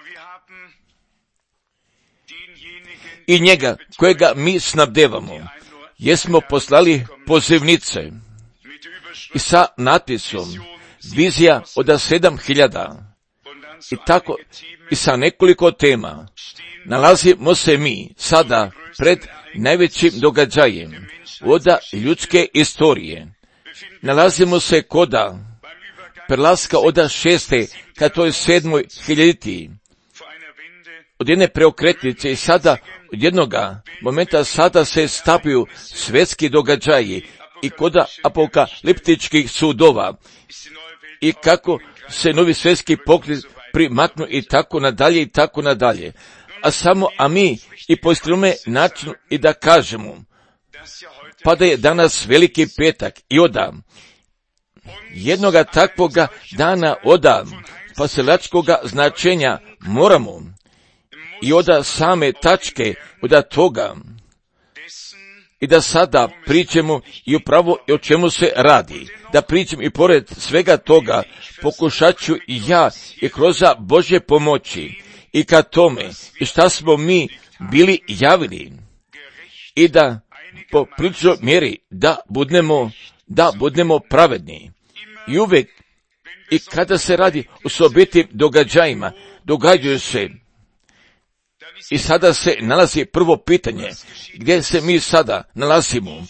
I njega kojega mi snabdevamo, jesmo poslali pozivnice i sa natpisom vizija od 7.000 i tako i sa nekoliko tema. Nalazimo se mi sada pred najvećim događajem od ljudske istorije. Nalazimo se koda prelaska od 6. ka toj 7. hiljaditi, od jedne preokretnice i sada od jednoga momenta sada se stapaju svjetski događaji i koda apokaliptičkih sudova i kako se novi svjetski pokret primaknu i tako nadalje i tako nadalje. A mi i po iskrome načinu i da kažemo, pa da je danas veliki petak i od jednoga takvoga dana od spasilačkoga značenja moramo i od same tačke od toga i da sada pričamo i upravo o čemu se radi. Da pričam i pored svega toga pokušat ću i ja i kroz Božje pomoći i ka tome i šta smo mi bili javili i da po priličnoj mjeri da budemo pravedni. I uvijek i kada se radi o osobitim događajima, događaju se i sada se nalazi prvo pitanje, gdje se mi sada nalazimo,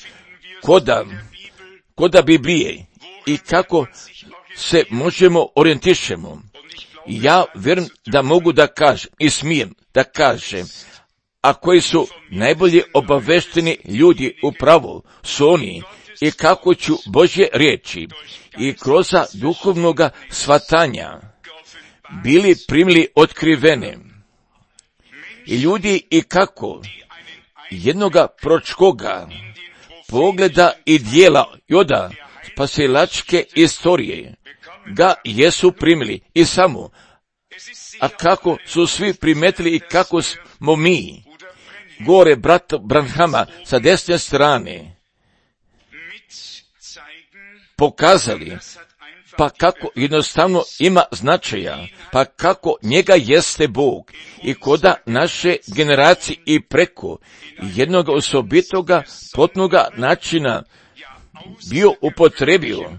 koda Biblije i kako se možemo orijentišemo. Ja vjerujem da mogu da kažem i smijem da kažem, a koji su najbolje obavešteni ljudi upravo su oni i kako ću Božje riječi i kroz duhovnoga shvatanja bili primili otkrivene. I ljudi i kako jednoga proročkoga pogleda i dijela i od spasilačke istorije ga jesu primili i samo, a kako su svi primetili i kako smo mi, gore brat Branhama sa desne strane, pokazali, pa kako jednostavno ima značaja, pa kako njega jeste Bog i koda naše generacije i preko jednog osobitoga potnoga načina bio upotrebio,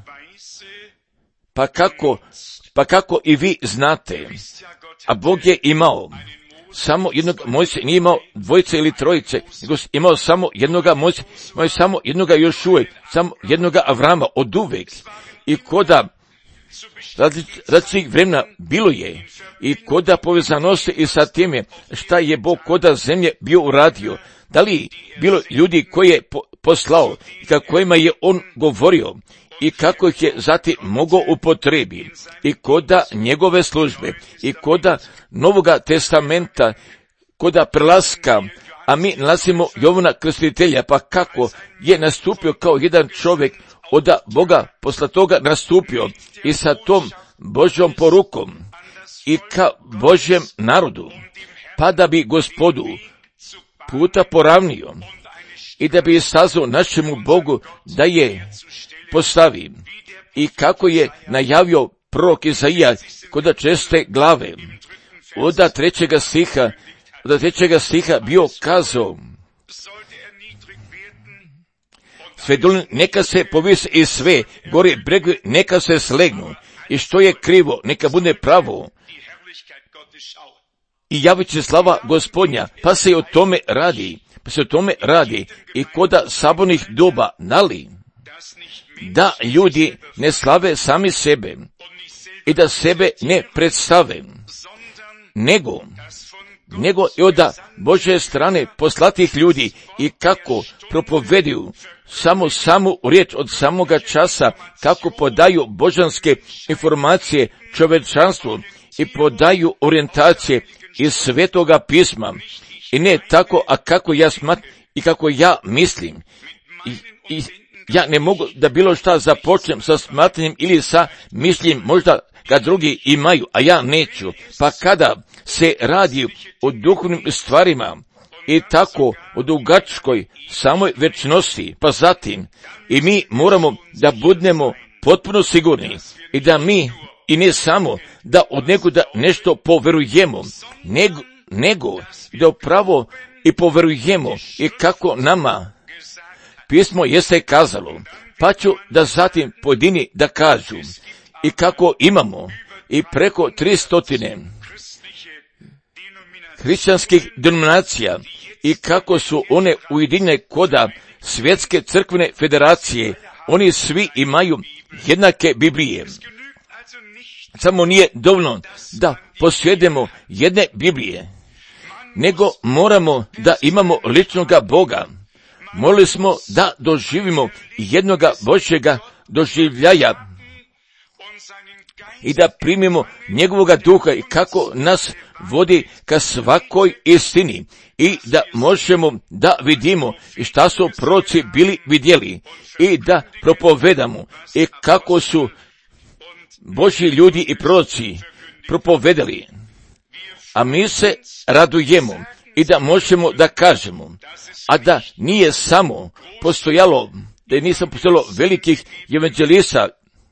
pa kako i vi znate, a Bog je imao samo jednog Mojsija, nije imao dvojice ili trojice, nego imao samo jednoga Mojsija, imao samo jednoga još uvijek, samo jednoga Avrama od uvijek i koda različitih vremena bilo je i koda povezanosti i sa time šta je Bog koda zemlje bio uradio. Da li bilo ljudi koje je poslao i kojima je on govorio i kako ih je zatim mogao upotrebi i koda njegove službe i koda Novoga testamenta, koda prelaska, a mi nalazimo Jovana Krstitelja, pa kako je nastupio kao jedan čovjek od Boga, posle toga nastupio i sa tom Božjom porukom i ka Božjem narodu, pa da bi Gospodu puta poravnio i da bi istazao našemu Bogu da je postavi i kako je najavio prorok Izaija kod česte glave od trećega stiha bio kazao: sve doline neka se povise i sve gore bregovi neka se slegnu i što je krivo neka bude pravo i javit će slava Gospodnja. Pa se o tome radi i koda sabornih doba nali da ljudi ne slave sami sebe i da sebe ne predstave, nego i od Božje strane poslatih ljudi i kako propoveduju samu riječ od samoga časa, kako podaju božanske informacije čovječanstvu i podaju orijentacije iz Svetoga pisma i ne tako, a kako ja smatram i kako ja mislim. I ja ne mogu da bilo šta započnem sa smatranjem ili sa mišljenjem, možda kad drugi imaju, a ja neću. Pa kada se radi o duhovnim stvarima i tako o dugačkoj samoj večnosti, pa zatim i mi moramo da budemo potpuno sigurni i da mi I ne samo da od nekoga nešto poverujemo, nego da pravo i poverujemo i kako nama pismo jeste kazalo, pa ću da zatim pojedini da kažu i kako imamo i preko 300 hrišćanskih denominacija i kako su one ujedinjene koda svjetske crkvene federacije, oni svi imaju jednake Biblije. Samo nije dovoljno da posjedemo jedne Biblije, nego moramo da imamo ličnoga Boga. Molili smo da doživimo jednoga Božjega doživljaja i da primimo njegovoga duha i kako nas vodi ka svakoj istini i da možemo da vidimo i šta su proroci bili vidjeli i da propovedamo i kako su Božji ljudi i proroci propovedali. A mi se radujemo i da možemo da kažemo, a da nije samo postojalo, da nisam postojalo velikih evanđelista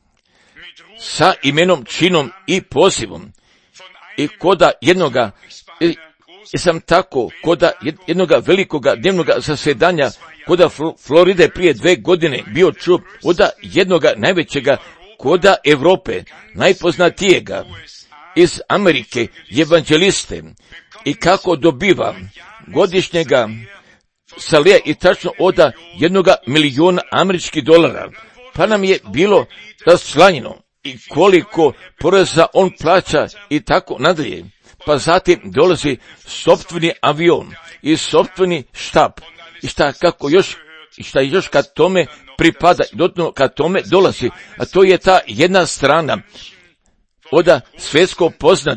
sa imenom, činom i pozivom. I koda jednoga, sam tako, koda jednoga velikoga dnevnoga zasjedanja, koda Floride prije 2 godine bio čup, koda jednoga najvećega, koda Europe, najpoznatijega, iz Amerike, evanđeliste, i kako dobiva godišnjega salija i tačno od $1 milion $. Pa nam je bilo rasčlanjeno i koliko poreza on plaća i tako nadalje. Pa zatim dolazi sopstveni avion i sopstveni štab i šta još kad tome pripada, dotno kad tome dolazi, a to je ta jedna strana od svjetsko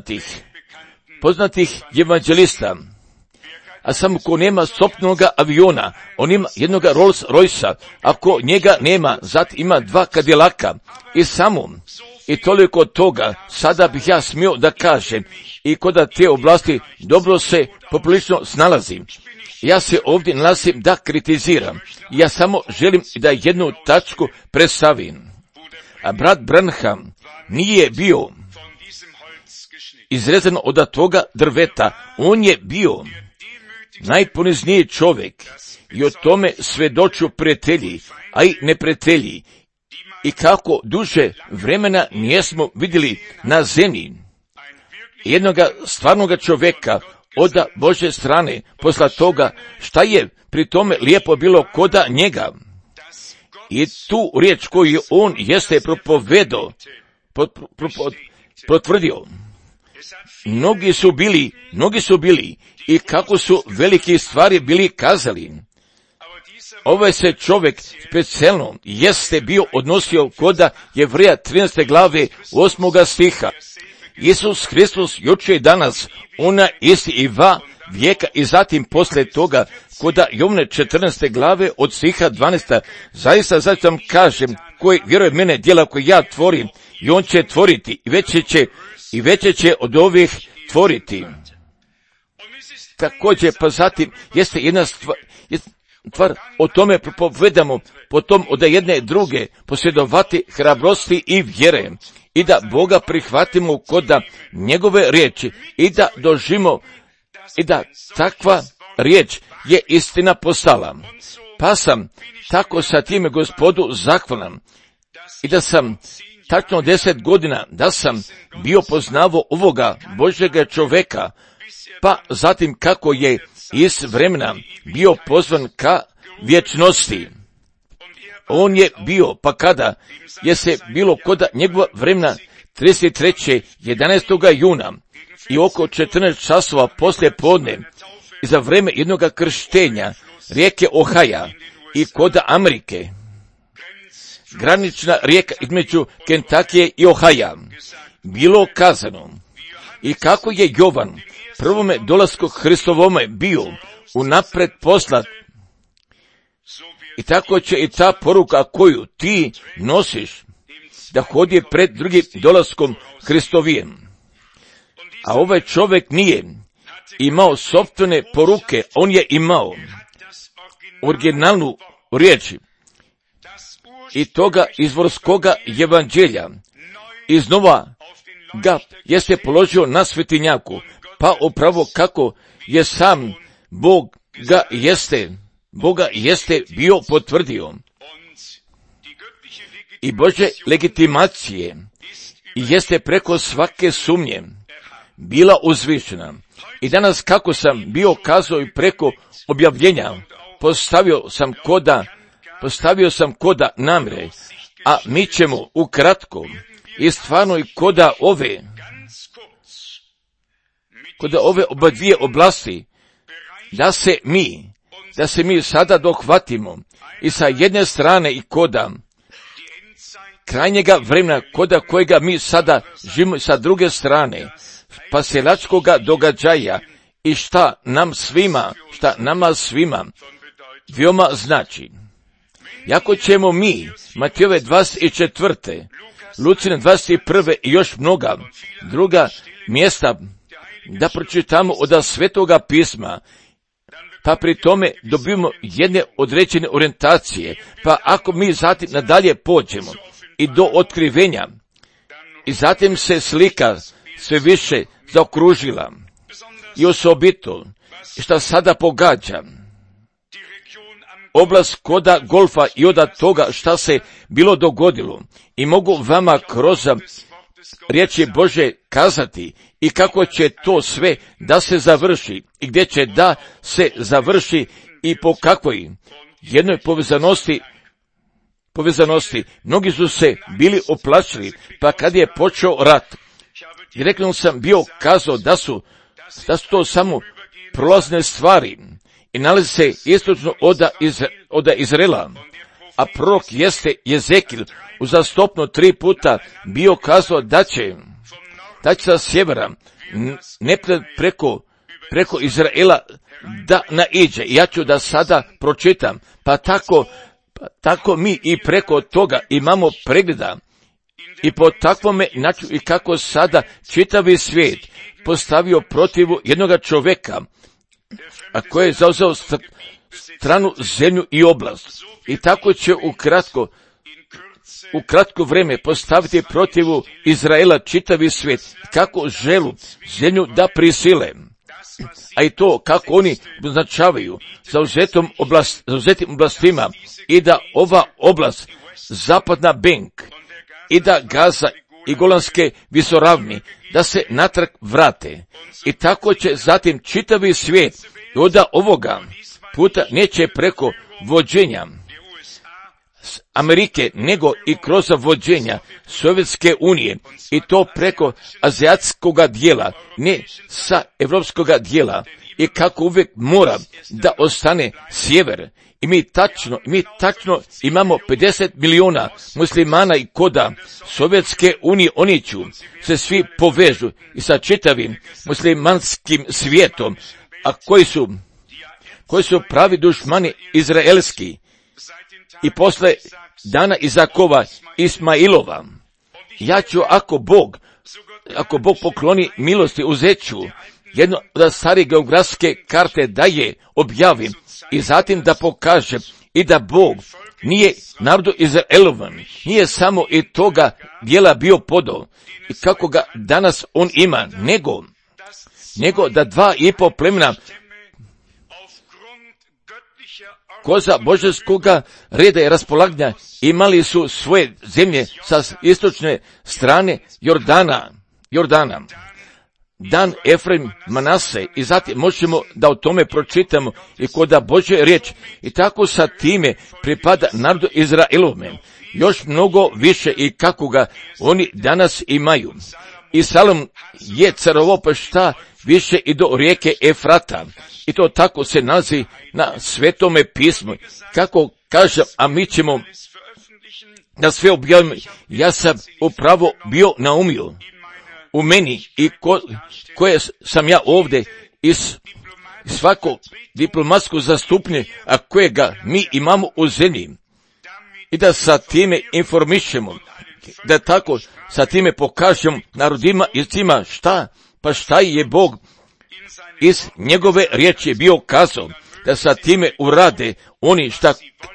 poznatih evanđelista. A samo ko nema sopstvenog aviona, on ima jednog Rolls Royce-a, ako njega nema, zatim ima 2 Cadillaka i samo. I toliko toga, sada bih ja smio da kažem, i kod te oblasti dobro se poprilično snalazim. Ja se ovdje nalazim da kritiziram. Ja samo želim da jednu tačku predstavim. A brat Branham nije bio izrezan od toga drveta. On je bio najponizniji čovjek i o tome svedoču prijatelji, a i neprijatelji. I kako duže vremena nismo vidjeli na zemlji jednoga stvarnoga čovjeka od Božje strane, posla toga šta je pri tome lijepo bilo koda njega. I tu riječ koju on jeste propovedao, potvrdio. Mnogi su bili i kako su velike stvari bili kazali. Ovaj se čovjek specijalno jeste bio odnosio koda Jevreja 13. glave 8. stiha. Isus Hristos jučer i danas, ona isti i 2 vijeka i zatim poslije toga koda Jovne 14. glave od stiha 12. Zaista vam kažem, koji vjeruje mene djela koje ja tvorim, i on će tvoriti i veće će od ovih tvoriti. Također, pa zatim jeste jedna stvar o tome propovedamo, potom od jedne druge posjedovati hrabrosti i vjere i da Boga prihvatimo kod njegove riječi i da dožimo i da takva riječ je istina postala. Pa sam tako sa time Gospodu zahvalan i da sam tačno 10 godina da sam bio poznavo ovoga Božjega čovjeka, pa zatim kako je iz vremena bio pozvan ka vječnosti. On je bio, pa kada je se bilo kod njegova vremena 33. 11. juna i oko 14 časova poslije podne i za vreme jednog krštenja rijeke Ohaja i kod Amerike, granična rijeka između Kentakije i Ohaja, bilo kazano i kako je Jovan prvome dolasku Hristovome bio unapred poslat. I tako će i ta poruka koju ti nosiš da hodi pred drugim dolaskom Hristovijem. A ovaj čovjek nije imao sopstvene poruke, on je imao originalnu riječ i toga izvorskoga evanđelja iznova ga jeste položio na svetinjaku, pa upravo kako je sam Boga jeste bio potvrdio. I Bože legitimacije jeste preko svake sumnje bila uzvišena. I danas kako sam bio kazao i preko objavljenja, postavio sam koda namire, a mi ćemo ukratko i stvarno i koda ove oba dvije oblasti, da se mi sada dohvatimo i sa jedne strane i koda krajnjega vremena, koda kojega mi sada živimo, sa druge strane spasilačkoga događaja i šta nama svima veoma znači. Jako ćemo mi Matejove 24. Lucine 21. i još mnoga druga mjesta da pročitamo od Svetoga pisma, pa pri tome dobijemo jedne određene orijentacije, pa ako mi zatim nadalje pođemo i do otkrivenja, i zatim se slika sve više zaokružila, i osobito što sada pogađa oblast koda Golfa i od toga šta se bilo dogodilo, i mogu vama kroz riječi Bože kazati i kako će to sve da se završi i gdje će da se završi i po kakvoj jednoj povezanosti. Mnogi su se bili oplašili, pa kad je počeo rat, direktno sam bio kazao da su to samo prolazne stvari i nalazi se istočno od Izraela, a prorok jeste Jezekil uzastopno 3 puta bio kazao da će sa sjevera neprijatelj preko Izraela da naiđe. Ja ću da sada pročitam, pa tako mi i preko toga imamo pregleda i po takvome načinu i kako sada čitavi svijet postavio protivu jednoga čovjeka, a koji je zauzeo stranu, zemlju i oblast. I tako će u kratko vrijeme postaviti protivu Izraela čitavi svijet, kako želu zemlju da prisile, a i to kako oni označavaju zauzetim oblastima, i da ova oblast, zapadna Benk, i da Gaza i Golanske visoravni, da se natrag vrate. I tako će zatim čitavi svijet od ovoga puta neće preko vođenja Amerike, nego i kroz vođenja Sovjetske unije, i to preko azijatskoga dijela, ne sa evropskoga dijela, i kako uvijek mora da ostane sjever. I mi tačno imamo 50 milijuna muslimana i koda Sovjetske unije, oni ću se svi povežu i sa čitavim muslimanskim svijetom, a koji su pravi dušmani izraelski, i posle dana Izakova Ismailova. Ja ću, ako Bog pokloni milosti, uzet ću jedno od stare geografske karte da je objavim i zatim da pokažem i da Bog nije narodu Izraelovom, nije samo i toga dijela bio podao i kako ga danas on ima, nego da 2,5 plemena koza božanskoga reda i raspolaganja imali su svoje zemlje sa istočne strane Jordana. Dan Efraim, Manase, i zatim možemo da o tome pročitamo i koda Božje riječ, i tako sa time pripada narodu Izraelome još mnogo više i kako ga oni danas imaju. I Salom je carovao pa šta više i do rijeke Efrata, i to tako se nalazi na Svetome pismu. Kako kažem, a mi ćemo da sve objavimo, ja sam upravo bio naumio u meni i koje sam ja ovdje iz svako diplomatsko zastupnje, a kojega mi imamo u zemlji, i da sa time informišemo, da tako sa time pokažemo narodima i cima šta je Bog iz njegove riječi bio kazao, da sa time urade oni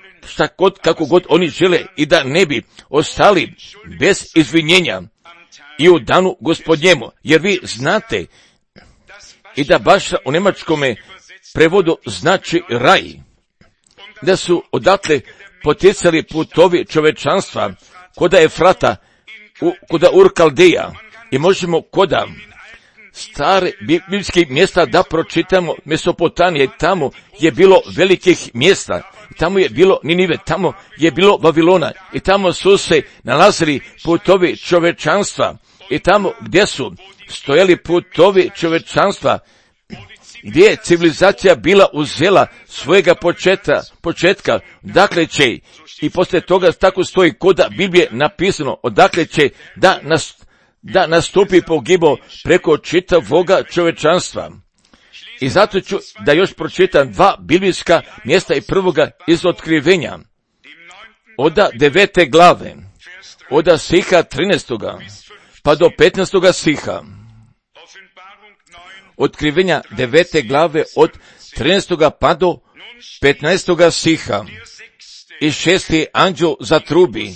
kako god oni žele, i da ne bi ostali bez izvinjenja i u danu Gospodnjemu, jer vi znate i da baš u njemačkome prevodu znači raj, da su odatle poticali putovi čovečanstva koda Efrata, koda Ur-Kaldeja, i možemo koda stare biblijskih mjesta da pročitamo Mesopotamije, tamo je bilo velikih mjesta, tamo je bilo Ninive, tamo je bilo Vavilona, i tamo su se nalazili putovi čovečanstva, i tamo gdje su stojali putovi čovečanstva, gdje je civilizacija bila uzela svojega početka, dakle će, i poslije toga tako stoji koda Biblije napisano, odakle će da nastupi pogibao preko čitavoga čovečanstva. I zato ću da još pročitam 2 biblijska mjesta, i prvoga iz Otkrivenja, oda 9. glave, oda stiha 13. pa do 15. stiha. Otkrivenja 9. glave od 13. pa do 15. stiha. I 6. anđel zatrubi,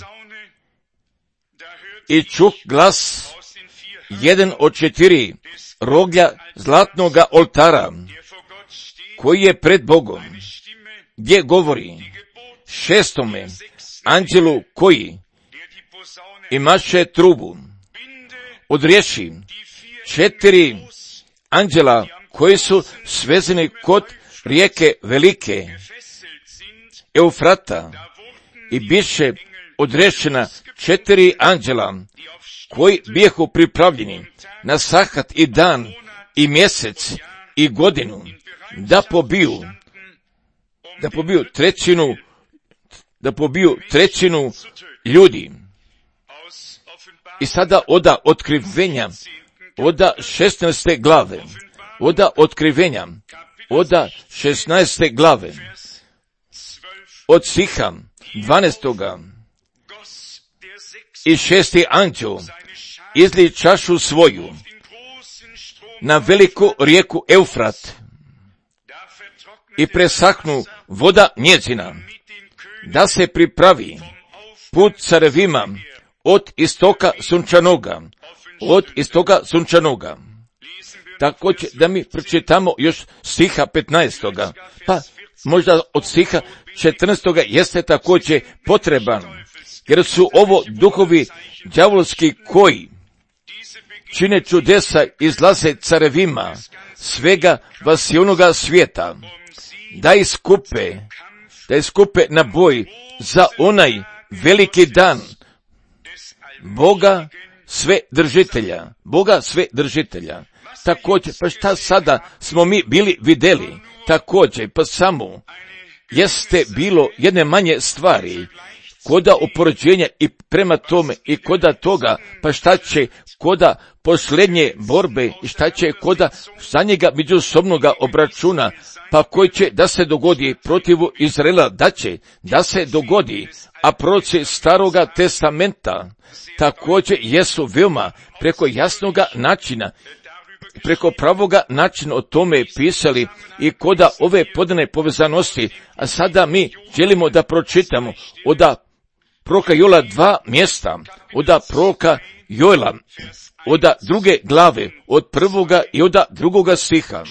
i čuh glas jedan od 4 roglja zlatnoga oltara, koji je pred Bogom, gdje govori 6. anđelu koji imaše trubu, odriješi 4 anđela koji su svezani kod rijeke velike Eufrata, i biše odrešena 4 anđela koji bijehu pripravljeni na sahat i dan i mjesec i godinu, da pobiju trećinu ljudi. I sada oda Otkrivenja, oda 16. glave, oda Otkrivenja, oda 16. glave, od stiha 12. I 6. anđel izli čašu svoju na veliku rijeku Eufrat, i presahnu voda njezina, da se pripravi put carevima od istoka sunčanoga. Također da mi pročitamo još stiha 15. Pa možda od stiha 14. jeste također potreban, jer su ovo duhovi đavolski koji čine čudesa, izlaze carevima svega vasionoga svijeta, da iskupe na boj za onaj veliki dan Boga sve držitelja. Također, pa šta sada smo mi bili vidjeli, također, pa samo jeste bilo jedne manje stvari, koda upoređenja i prema tome i koda toga, pa šta će koda posljednje borbe i šta će koda za njega međusobnoga obračuna, pa koji će da se dogodi protivu Izraela, da se dogodi, a proroci Staroga testamenta također jesu veoma preko jasnoga načina, preko pravoga načina o tome pisali i koda ove podane povezanosti, a sada mi želimo da pročitamo oda proroka Joela 2 mjesta, oda proroka Joela, oda 2. glave, od 1. i oda 2. stiha.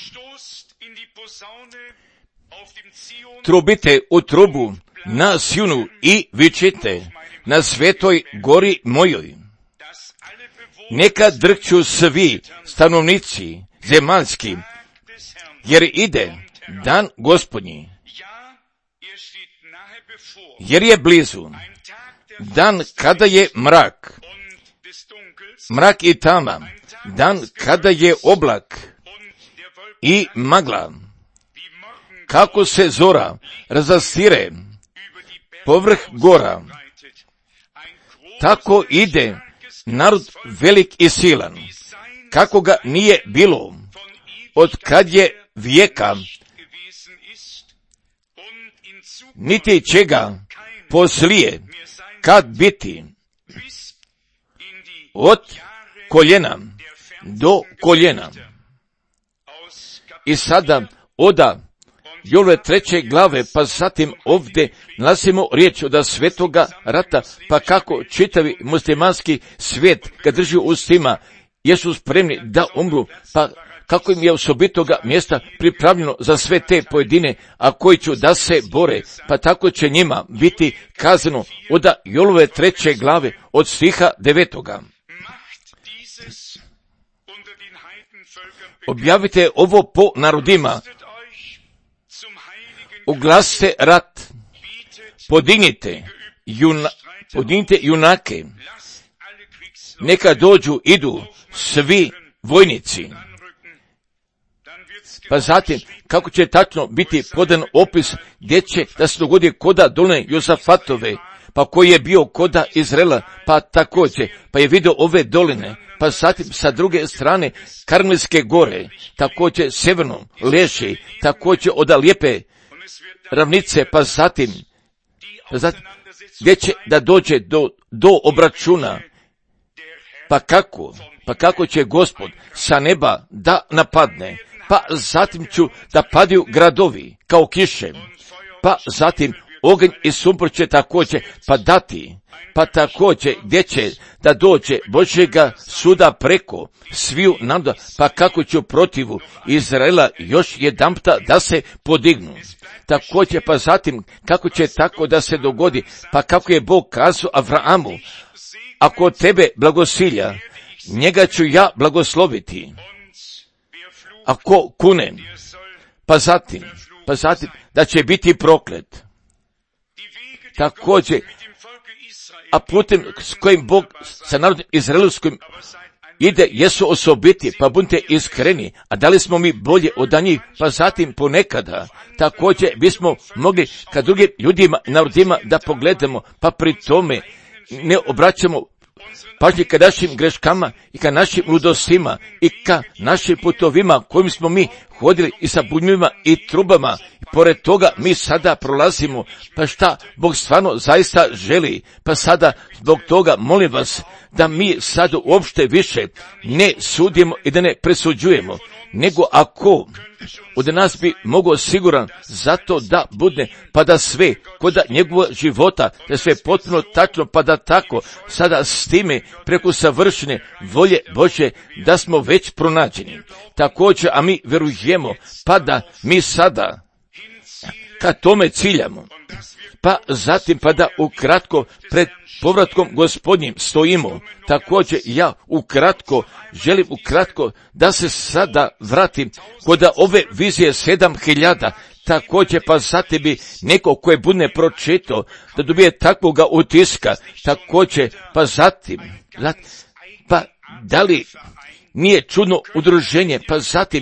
Trubite u trubu na Sionu i vičite na svetoj gori mojoj. Neka drhću svi stanovnici zemaljski, jer ide dan Gospodnji, jer je blizu dan kada je mrak i tama, dan kada je oblak i magla, kako se zora razastire povrh gora, tako ide narod velik i silan, kako ga nije bilo od kad je vijeka, niti će ga poslije kad biti, od koljena do koljena. I sada oda Jolove 3. glave, pa zatim ovdje nalazimo riječ od svetoga rata, pa kako čitavi muslimanski svijet ga drži u ustima, jesu spremni da umru, pa kako im je osobitoga mjesta pripravljeno za sve te pojedine, a koji će da se bore, pa tako će njima biti kazano od Jolove 3. glave od stiha 9. Objavite ovo po narodima, oglasite rat, podignite junake, neka idu svi vojnici. Pa zatim, kako će tačno biti podan opis gdje će da se dogodi koda doline Jozafatove, pa koji je bio koda Izraela, pa također, pa je vidio ove doline, pa zatim sa druge strane Karmelske gore, također sjeverno leži, također od lijepe ravnice, pa zatim gdje će da dođe do obračuna, pa kako će Gospod sa neba da napadne, pa zatim ću da padaju gradovi kao kiše, pa zatim oganj i sumpor će također padati, pa također gdje će da dođe Božjega suda preko sviju naroda, pa kako će protivu Izraela još jedanputa da se podignu. Također pa zatim kako će tako da se dogodi, pa kako je Bog kazao Avrahamu, ako tebe blagosilja, njega ću ja blagosloviti. Ako kune, pa zatim da će biti proklet. Također, a putem s kojim Bog sa narodom izraelskim ide, jesu osobiti, pa budite iskreni, a da li smo mi bolje od njih, pa zatim ponekada, također bismo mogli kad drugim ljudima, narodima da pogledamo, pa pri tome ne obraćamo pažnje ka našim greškama i ka našim ludostima i ka našim putovima kojim smo mi hodili i sa bunjima i trubama. I pored toga mi sada prolazimo, pa šta Bog stvarno zaista želi, pa sada zbog toga molim vas da mi sad uopšte više ne sudimo i da ne presuđujemo, nego ako od nas bi mogao siguran zato da bude, pa da sve kod njegovog života, da sve potpuno tačno, pa da tako sada s time preko savršene volje Bože da smo već pronađeni. Također, a mi verujemo, pa da mi sada ka tome ciljamo, pa zatim pa da ukratko pred povratkom Gospodnjim stojimo. Također ja želim ukratko da se sada vratim kod ove vizije 7000, također pa zatim bi neko koje bude pročitao da dobije takvoga utiska, također pa zatim, pa da li nije čudno udruženje, pa zatim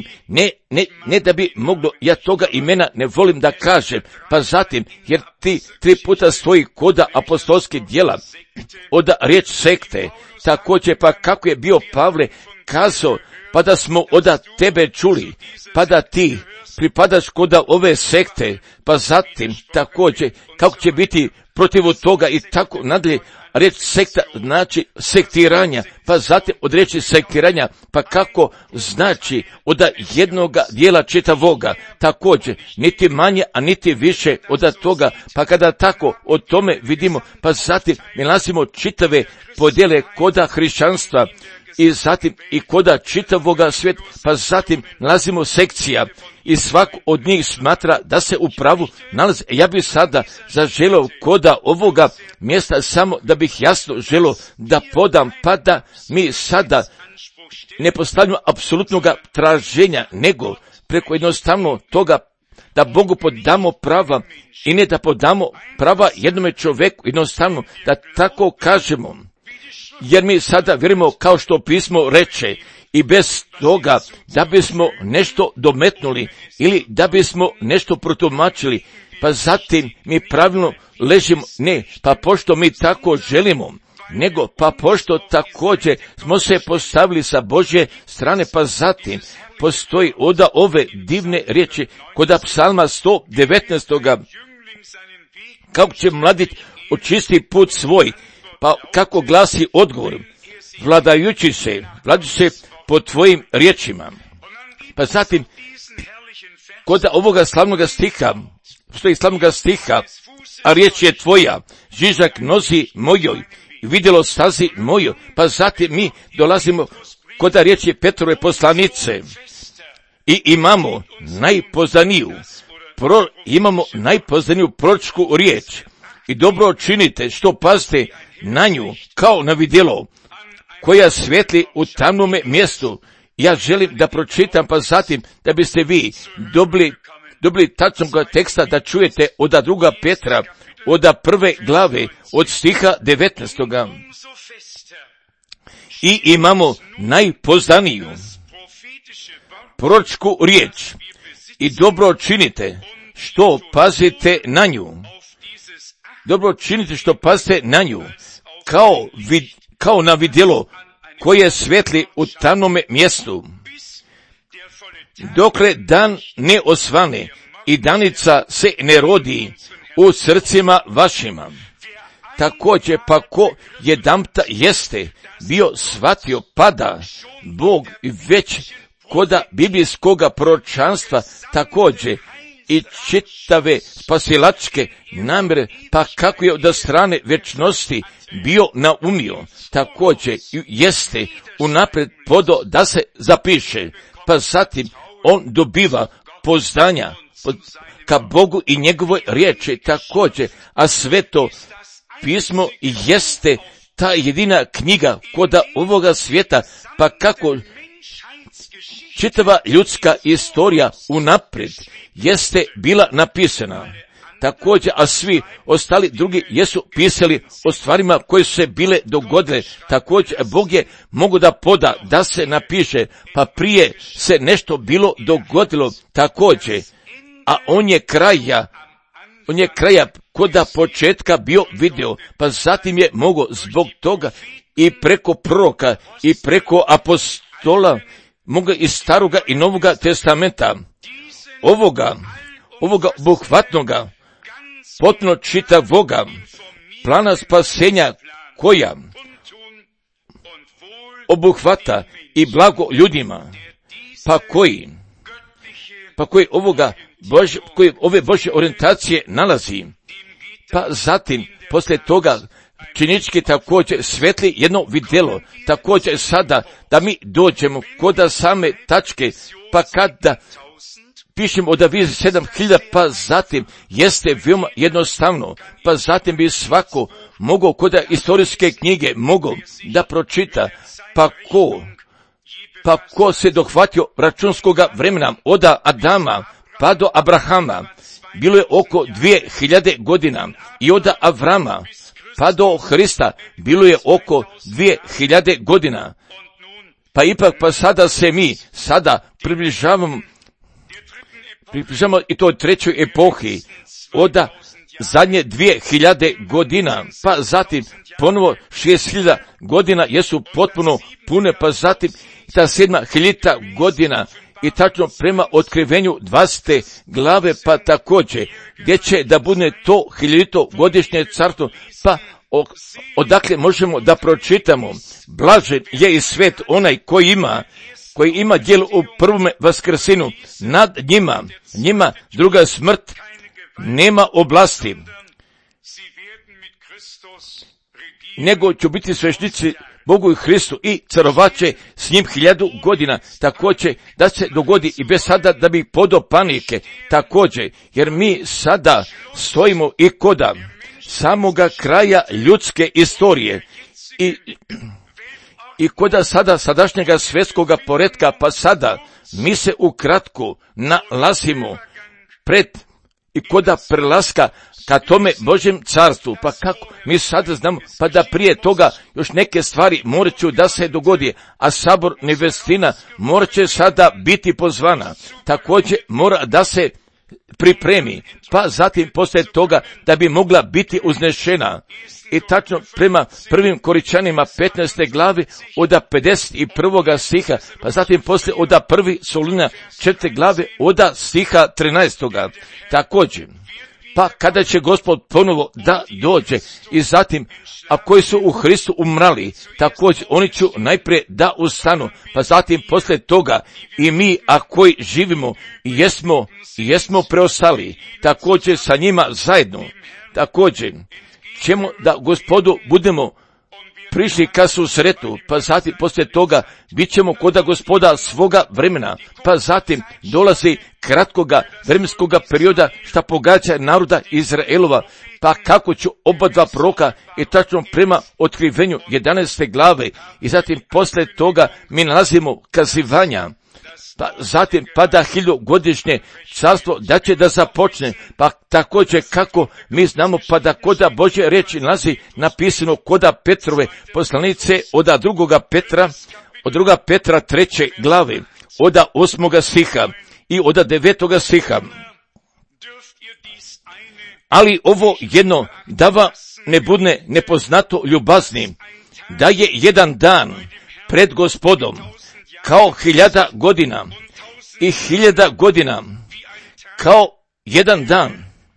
ne da bi moglo, ja toga imena ne volim da kažem, pa zatim jer ti 3 puta stoji koda apostolskih djela od riječ sekte, također pa kako je bio Pavle kazao, pa da smo od tebe čuli, pa da ti pripadaš koda ove sekte, pa zatim također kako će biti protiv toga i tako nadalje. Riječ sekta znači sektiranja, pa zatim od riječi sektiranja, pa kako znači od jednoga dijela čitavoga, također niti manje, a niti više od toga, pa kada tako o tome vidimo, pa zatim nalazimo čitave podjele koda hrišćanstva i zatim i koda čitavoga svijeta, pa zatim nalazimo sekcija i svak od njih smatra da se u pravu nalazi. Ja bih sada zaželio koda ovoga mjesta samo da bih jasno želio da podam, pa da mi sada ne postavljamo apsolutnoga traženja, nego preko jednostavno toga da Bogu podamo prava i ne da podamo prava jednome čovjeku, jednostavno da tako kažemo. Jer mi sada vjerujemo kao što pismo reče i bez toga da bismo nešto dometnuli ili da bismo nešto protumačili, pa zatim mi pravilno ležimo, ne, pa pošto mi tako želimo, nego pa pošto također smo se postavili sa Božje strane, pa zatim postoji od ove divne riječi kod psalma 119. Kako će mladić očisti put svoj, pa kako glasi odgovor, vladajući se po tvojim riječima. Pa zatim kod ovoga slavnoga stiha, stoji slavnoga stiha, a riječ je tvoja, žižak nozi mojoj, vidjelo stazi mojoj, pa zatim mi dolazimo kod riječi Petrove poslanice i imamo najpoznaniju proročku riječ i dobro činite što pazite na nju kao na vidjelo koja svijetli u tamnome mjestu. Ja želim da pročitam, pa zatim da biste vi dobili tačnog teksta da čujete od 2. Petra, od 1. glave, od stiha 19. I imamo najpoznaniju proročku riječ i dobro činite što pazite na nju. Dobro činite što pazite na nju, kao na vidjelo koje svijetli u tamnome mjestu, dokle dan ne osvane i danica se ne rodi u srcima vašima. Također, pa ko jedanputa jeste bio shvatio, pada Bog već koda biblijskoga proročanstva također i čitave spasilačke namjere, pa kako je od strane vječnosti bio naumio, također jeste unaprijed podo da se zapiše, pa zatim on dobiva poznanja ka Bogu i njegovoj riječi također, a sveto pismo jeste ta jedina knjiga koda ovoga svijeta, pa kako čitava ljudska istorija unaprijed jeste bila napisana. Također, a svi ostali drugi jesu pisali o stvarima koje su se bile dogodile. Također, Bog je mogu da poda da se napiše, pa prije se nešto bilo dogodilo također, a on je kraja koda početka bio video, pa zatim je mogao zbog toga i preko proroka i preko apostola, moga iz Staroga i Novoga testamenta, ovoga obuhvatnoga, potpuno čitavoga plana spasenja koja obuhvata i blago ljudima, koji ove Božje orijentacije nalazi, pa zatim poslije toga činički također svetli jedno vidjelo, također sada da mi dođemo kod same tačke, pa kada pišemo od Avizije 7000, pa zatim jeste veoma jednostavno, pa zatim bi svako mogao kod istorijske knjige mogao da pročita, pa ko se dohvatio računskoga vremena od Adama pa do Abrahama, bilo je oko 2000 godina, i od Avrama pa do Hrista bilo je oko 2000 godina. Pa ipak, pa sada se mi približavamo i toj trećoj epohi od zadnje 2000 godina, pa zatim ponovo 6000 godina jesu potpuno pune, pa zatim ta 7000 godina i tačno prema otkrivenju 20. glave, pa također gdje će da bude to 1000 godišnje carstvo, pa odakle možemo da pročitamo, blažen je i svet onaj koji ima djelo u prvome vaskrsinu, nad njima druga smrt nema oblasti, nego će biti sveštenici Bogu i Hristu i carovaće s njim 1000 godina. Također da se dogodi i bez sada da bi podo panike, također, jer mi sada stojimo i koda samoga kraja ljudske istorije i koda sadašnjega svjetskoga poretka, pa sada mi se ukratko nalazimo pred i koda prelaska ka tome Božjem carstvu, pa kako mi sada znamo, pa da prije toga još neke stvari morat će da se dogodi, a sabor nevestina morat će sada biti pozvana, također mora da se pripremi, pa zatim poslije toga da bi mogla biti uznešena. I tačno prema prvim Koričanima 15. glavi od 51. stiha, pa zatim poslije od 1. Solunja 4. glave od stiha 13. Također, pa kada će Gospod ponovo da dođe, i zatim, a koji su u Hristu umrali, također oni će najprije da ustanu, pa zatim poslije toga i mi, a koji živimo i jesmo preostali, također sa njima zajedno, također ćemo da Gospodu budemo prišli ka susretu, pa zatim poslije toga bit ćemo koda Gospoda svoga vremena, pa zatim dolazi kratkoga vremenskoga perioda šta pogađa naroda Izraelova, pa kako ću oba dva proroka i tačno prema otkrivenju 11. glave, i zatim poslije toga mi nalazimo kazivanja, pa zatim pada 1000-godišnje carstvo da će da započne, pa također kako mi znamo, pa da koda Božje riječi nalazi napisano koda Petrove poslanice od 2. Petra 3. glave, od 8. stiha i od 9. stiha. Ali ovo jedno da vam ne bude nepoznato ljubazni, da je jedan dan pred Gospodom kao 1000 godina i 1000 godina kao jedan dan.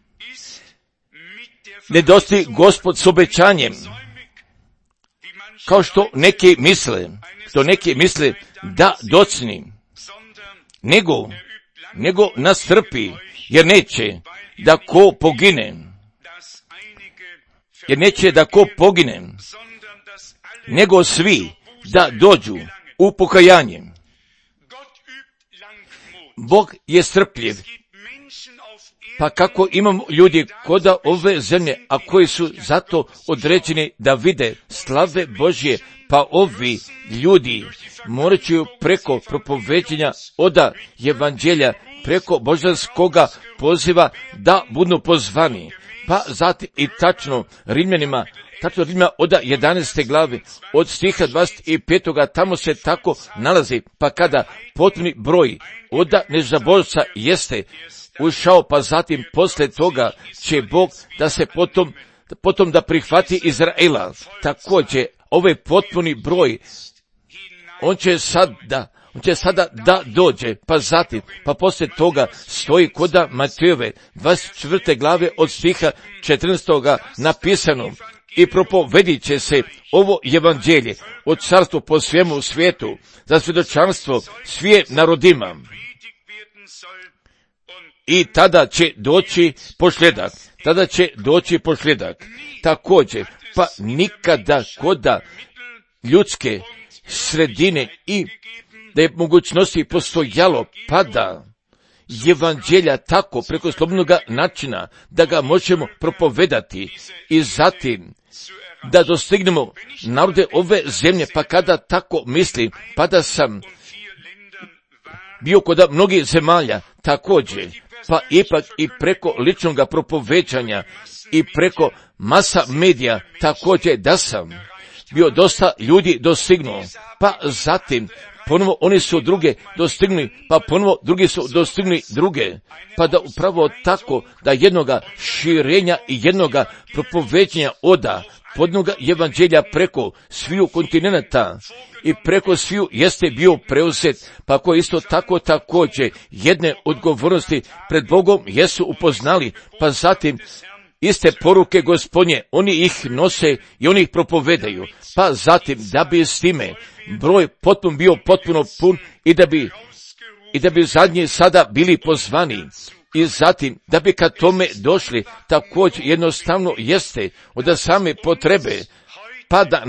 Ne dosti Gospod s obećanjem, kao što neki misle da docni, nego nas trpi, jer neće da ko pogine, nego svi da dođu u pokajanje. Bog je strpljiv, pa kako imamo ljudi koda ove zemlje, a koji su zato određeni da vide slave Božje, pa ovi ljudi morat će preko propoveđenja oda evanđelja, preko božanskoga poziva da budu pozvani, pa zatim i tačno Rimljanima od 11. glave, od stiha 25. tamo se tako nalazi, pa kada potpuni broj od nezabožca jeste ušao, pa zatim poslije toga će Bog da se potom da prihvati Izraela. Također, ovaj potpuni broj, on će sada da dođe, pa zatim, pa poslije toga stoji koda Matejove 24. glave od stiha 14. napisano, i propovedit će se ovo evanđelje od carstva po svemu svijetu za svjedočanstvo svije narodima. I tada će doći posljedak. Također, pa nikada koda ljudske sredine i da je mogućnosti postojalo, pa da evanđelja tako preko slobodnog načina da ga možemo propovedati i zatim da dostignemo narode ove zemlje, pa kada tako mislim, pa da sam bio kod mnogih zemalja također, pa ipak i preko ličnog propoveđanja i preko masa medija također da sam bio dosta ljudi dostignuo, pa zatim ponovo oni su druge dostigli, pa ponovo drugi su dostigli druge, pa da upravo tako da jednoga širenja i jednoga propoveđenja oda podnoga evanđelja preko sviju kontinenta i preko sviju jeste bio preuzet, pa koji isto tako također jedne odgovornosti pred Bogom jesu upoznali, pa zatim iste poruke Gospodnje, oni ih nose i oni ih propovedaju, pa zatim da bi s time broj bio potpuno pun i da bi zadnji sada bili pozvani. I zatim, da bi kad tome došli, također jednostavno jeste od same potrebe, pa da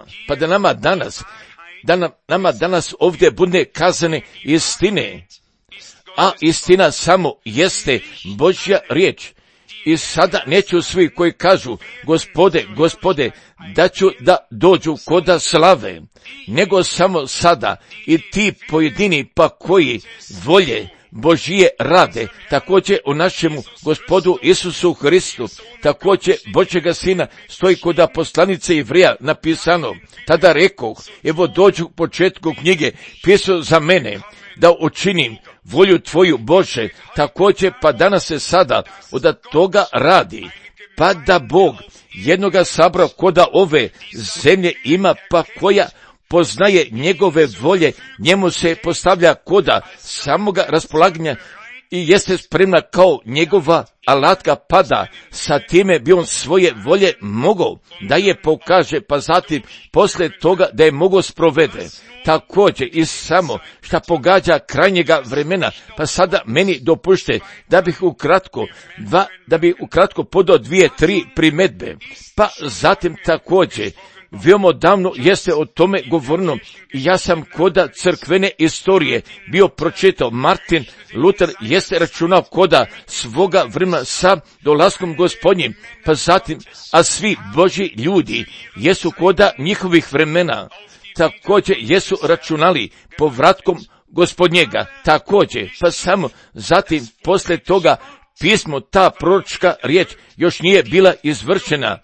nama danas ovdje bude kazane istine, a istina samo jeste Božja riječ. I sada neću svi koji kažu, Gospode, da ću da dođu koda slave, nego samo sada i ti pojedini pa koji volje Božije rade, također o našemu Gospodu Isusu Hristu, također Božjega Sina, stoji koda poslanice Jevrija napisano, tada rekoh, evo dođu u početku knjige, pisao za mene, da učinim volju tvoju Bože, također pa danas se sada od toga radi, pa da Bog jednoga sabra koda ove zemlje ima, pa koja poznaje njegove volje, njemu se postavlja koda samoga raspolaganja i jeste spremna kao njegova alatka pada, sa time bi on svoje volje mogao da je pokaže, pa zatim posle toga da je mogao sprovede. Također i samo šta pogađa krajnjega vremena, pa sada meni dopušte da bih ukratko podao 2-3 primjedbe. Pa zatim također veoma davno jeste o tome govoreno i ja sam koda crkvene istorije bio pročitao. Martin Luther jeste računao koda svoga vremena sa dolaskom Gospodnjim, pa zatim, a svi Božji ljudi jesu koda njihovih vremena također jesu računali povratkom Gospodnjega, također, pa samo zatim posle toga pismo, ta proročka riječ još nije bila izvršena,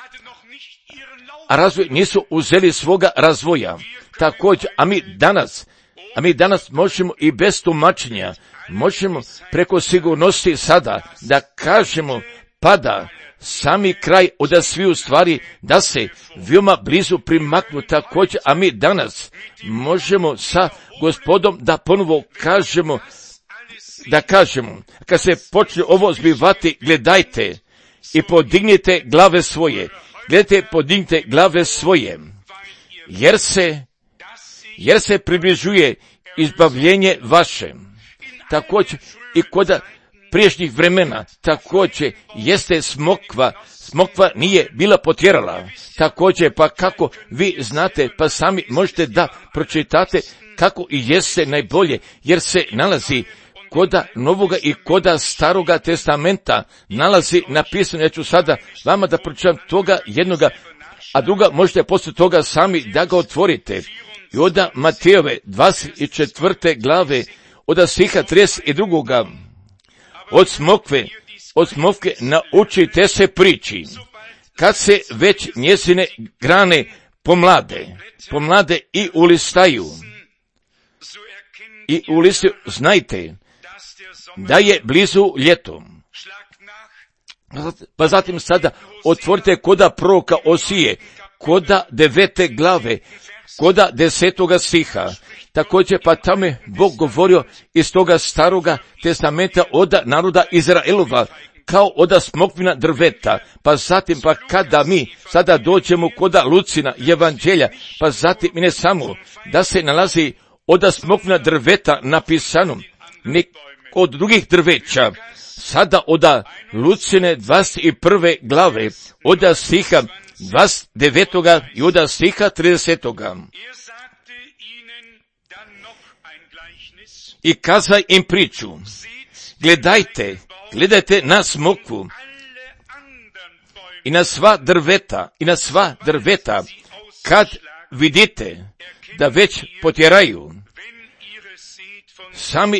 a razvoj nisu uzeli svoga razvoja. Također, a mi danas možemo i bez tumačenja, možemo preko sigurnosti sada da kažemo pada sami kraj od sviju stvari, da se veoma blizu primaknu također, a mi danas možemo sa Gospodom da ponovo kažemo, kad se počne ovo zbivati, gledajte i podignite glave svoje, podignite glave svoje, jer se približuje izbavljenje vaše. Također i kod priješnjih vremena također jeste smokva nije bila potjerala. Također, pa kako vi znate, pa sami možete da pročitate kako i jeste najbolje, jer se nalazi koda Novoga i koda Staroga testamenta nalazi napisano. Ja ću sada vama da pročitam toga jednoga, a druga možete poslije toga sami da ga otvorite. I od Matejove 24. glave, od stiha 32. Od smokve naučite se priči, kad se već njezine grane pomlade i ulistaju. Znajte da je blizu ljeto. Pa zatim sada otvorite koda proroka Osije, koda 9. glave, koda 10. stiha. Također, pa tamo je Bog govorio iz toga Staroga testamenta od naroda Izraelova, kao od smokvina drveta. Pa zatim, pa kada mi sada dođemo koda Lucina evanđelja, pa zatim ne samo da se nalazi od smokvina drveta napisano, nek od drugih drveća, sada od Lucine 21. glave, od stiha 29. i od stiha 30. I kazaj im priču, gledajte na smokvu i na sva drveta, kad vidite da već potjeraju, sami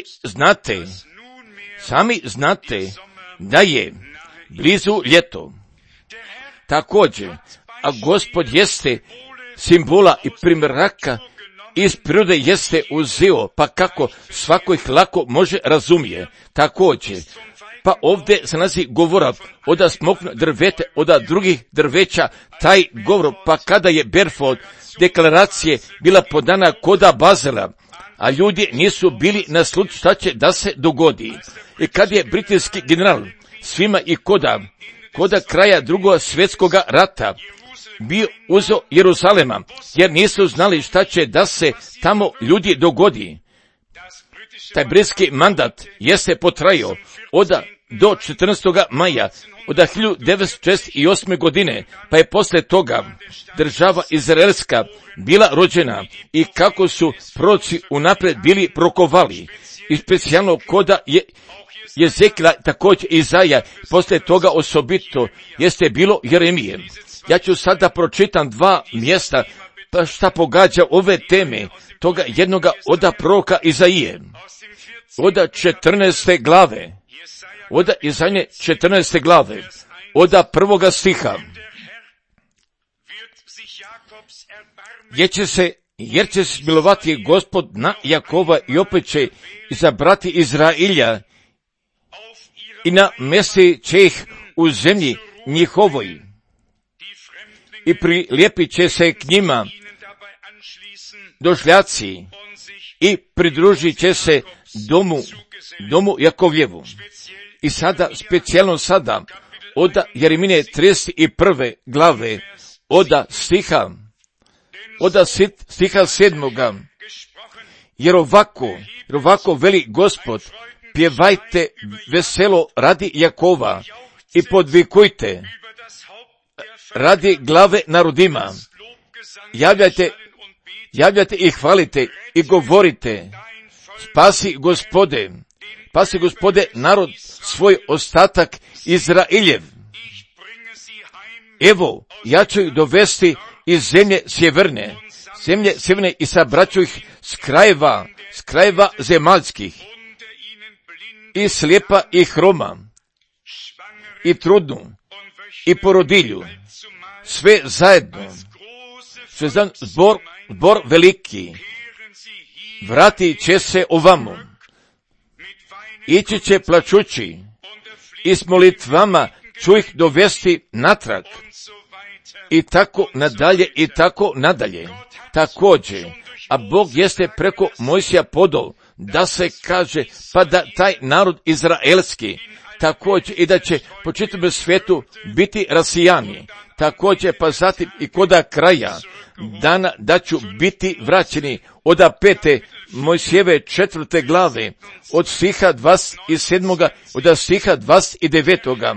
znate da je blizu ljeto. Također, a Gospod jeste simbola i primjeraka iz prirode jeste uzeo, pa kako svako ih lako može razumije. Također, pa ovdje se nalazi govora od smokvina drvete, od drugih drveća, taj govor, pa kada je Berford deklaracije bila podana koda Bazela, a ljudi nisu bili na slučaju šta će da se dogodi. I kad je britanski general svima i koda kraja Drugog svjetskog rata bio uzeo Jeruzalema, jer nisu znali šta će da se tamo ljudi dogodi. Taj britanski mandat jeste potrajao do 14. maja od 1948. godine, pa je posle toga država izraelska bila rođena i kako su proroci unapred bili prokovali. I specijalno koda je Jezekila, također Izaja, posle toga osobito jeste bilo Jeremije. Ja ću sada pročitam 2 mjesta, pa šta pogađa ove teme, toga jednoga od proroka Izaije. Od 14. glave, od Izaje 14. glave, od 1. stiha. Jer će se smilovati Gospod na Jakova i opet će izabrati Izrailja i namesti će ih u zemlji njihovoj i prilijepit će se k njima došljaci i pridružit će se domu domu Jakovljevu. I sada, specijalno sada, od Jeremije 31. glave, od stiha 7. Jer ovako veli Gospod, pjevajte veselo radi Jakova i podvikujte radi glave narodima. Javljajte i hvalite i govorite, spasi Gospode narod svoj ostatak Izraeljev. Evo, ja ću ih dovesti iz zemlje sjeverne i sabraću ih s krajeva zemaljskih, i slijepa i hroma, i trudnu, i porodilju, sve zajedno, zbor veliki, vratit će se ovamo, ići će plačući, i s molitvama ću ih dovesti natrag, i tako nadalje. Također, a Bog jeste preko Mojsija podao da se kaže, pa da taj narod izraelski, također i da će po čitavom svijetu biti rasijani, također pa zatim i koda kraja dana da ću biti vraćeni od 5. Mojsijeve 4. glave, od stiha 27. od stiha 29.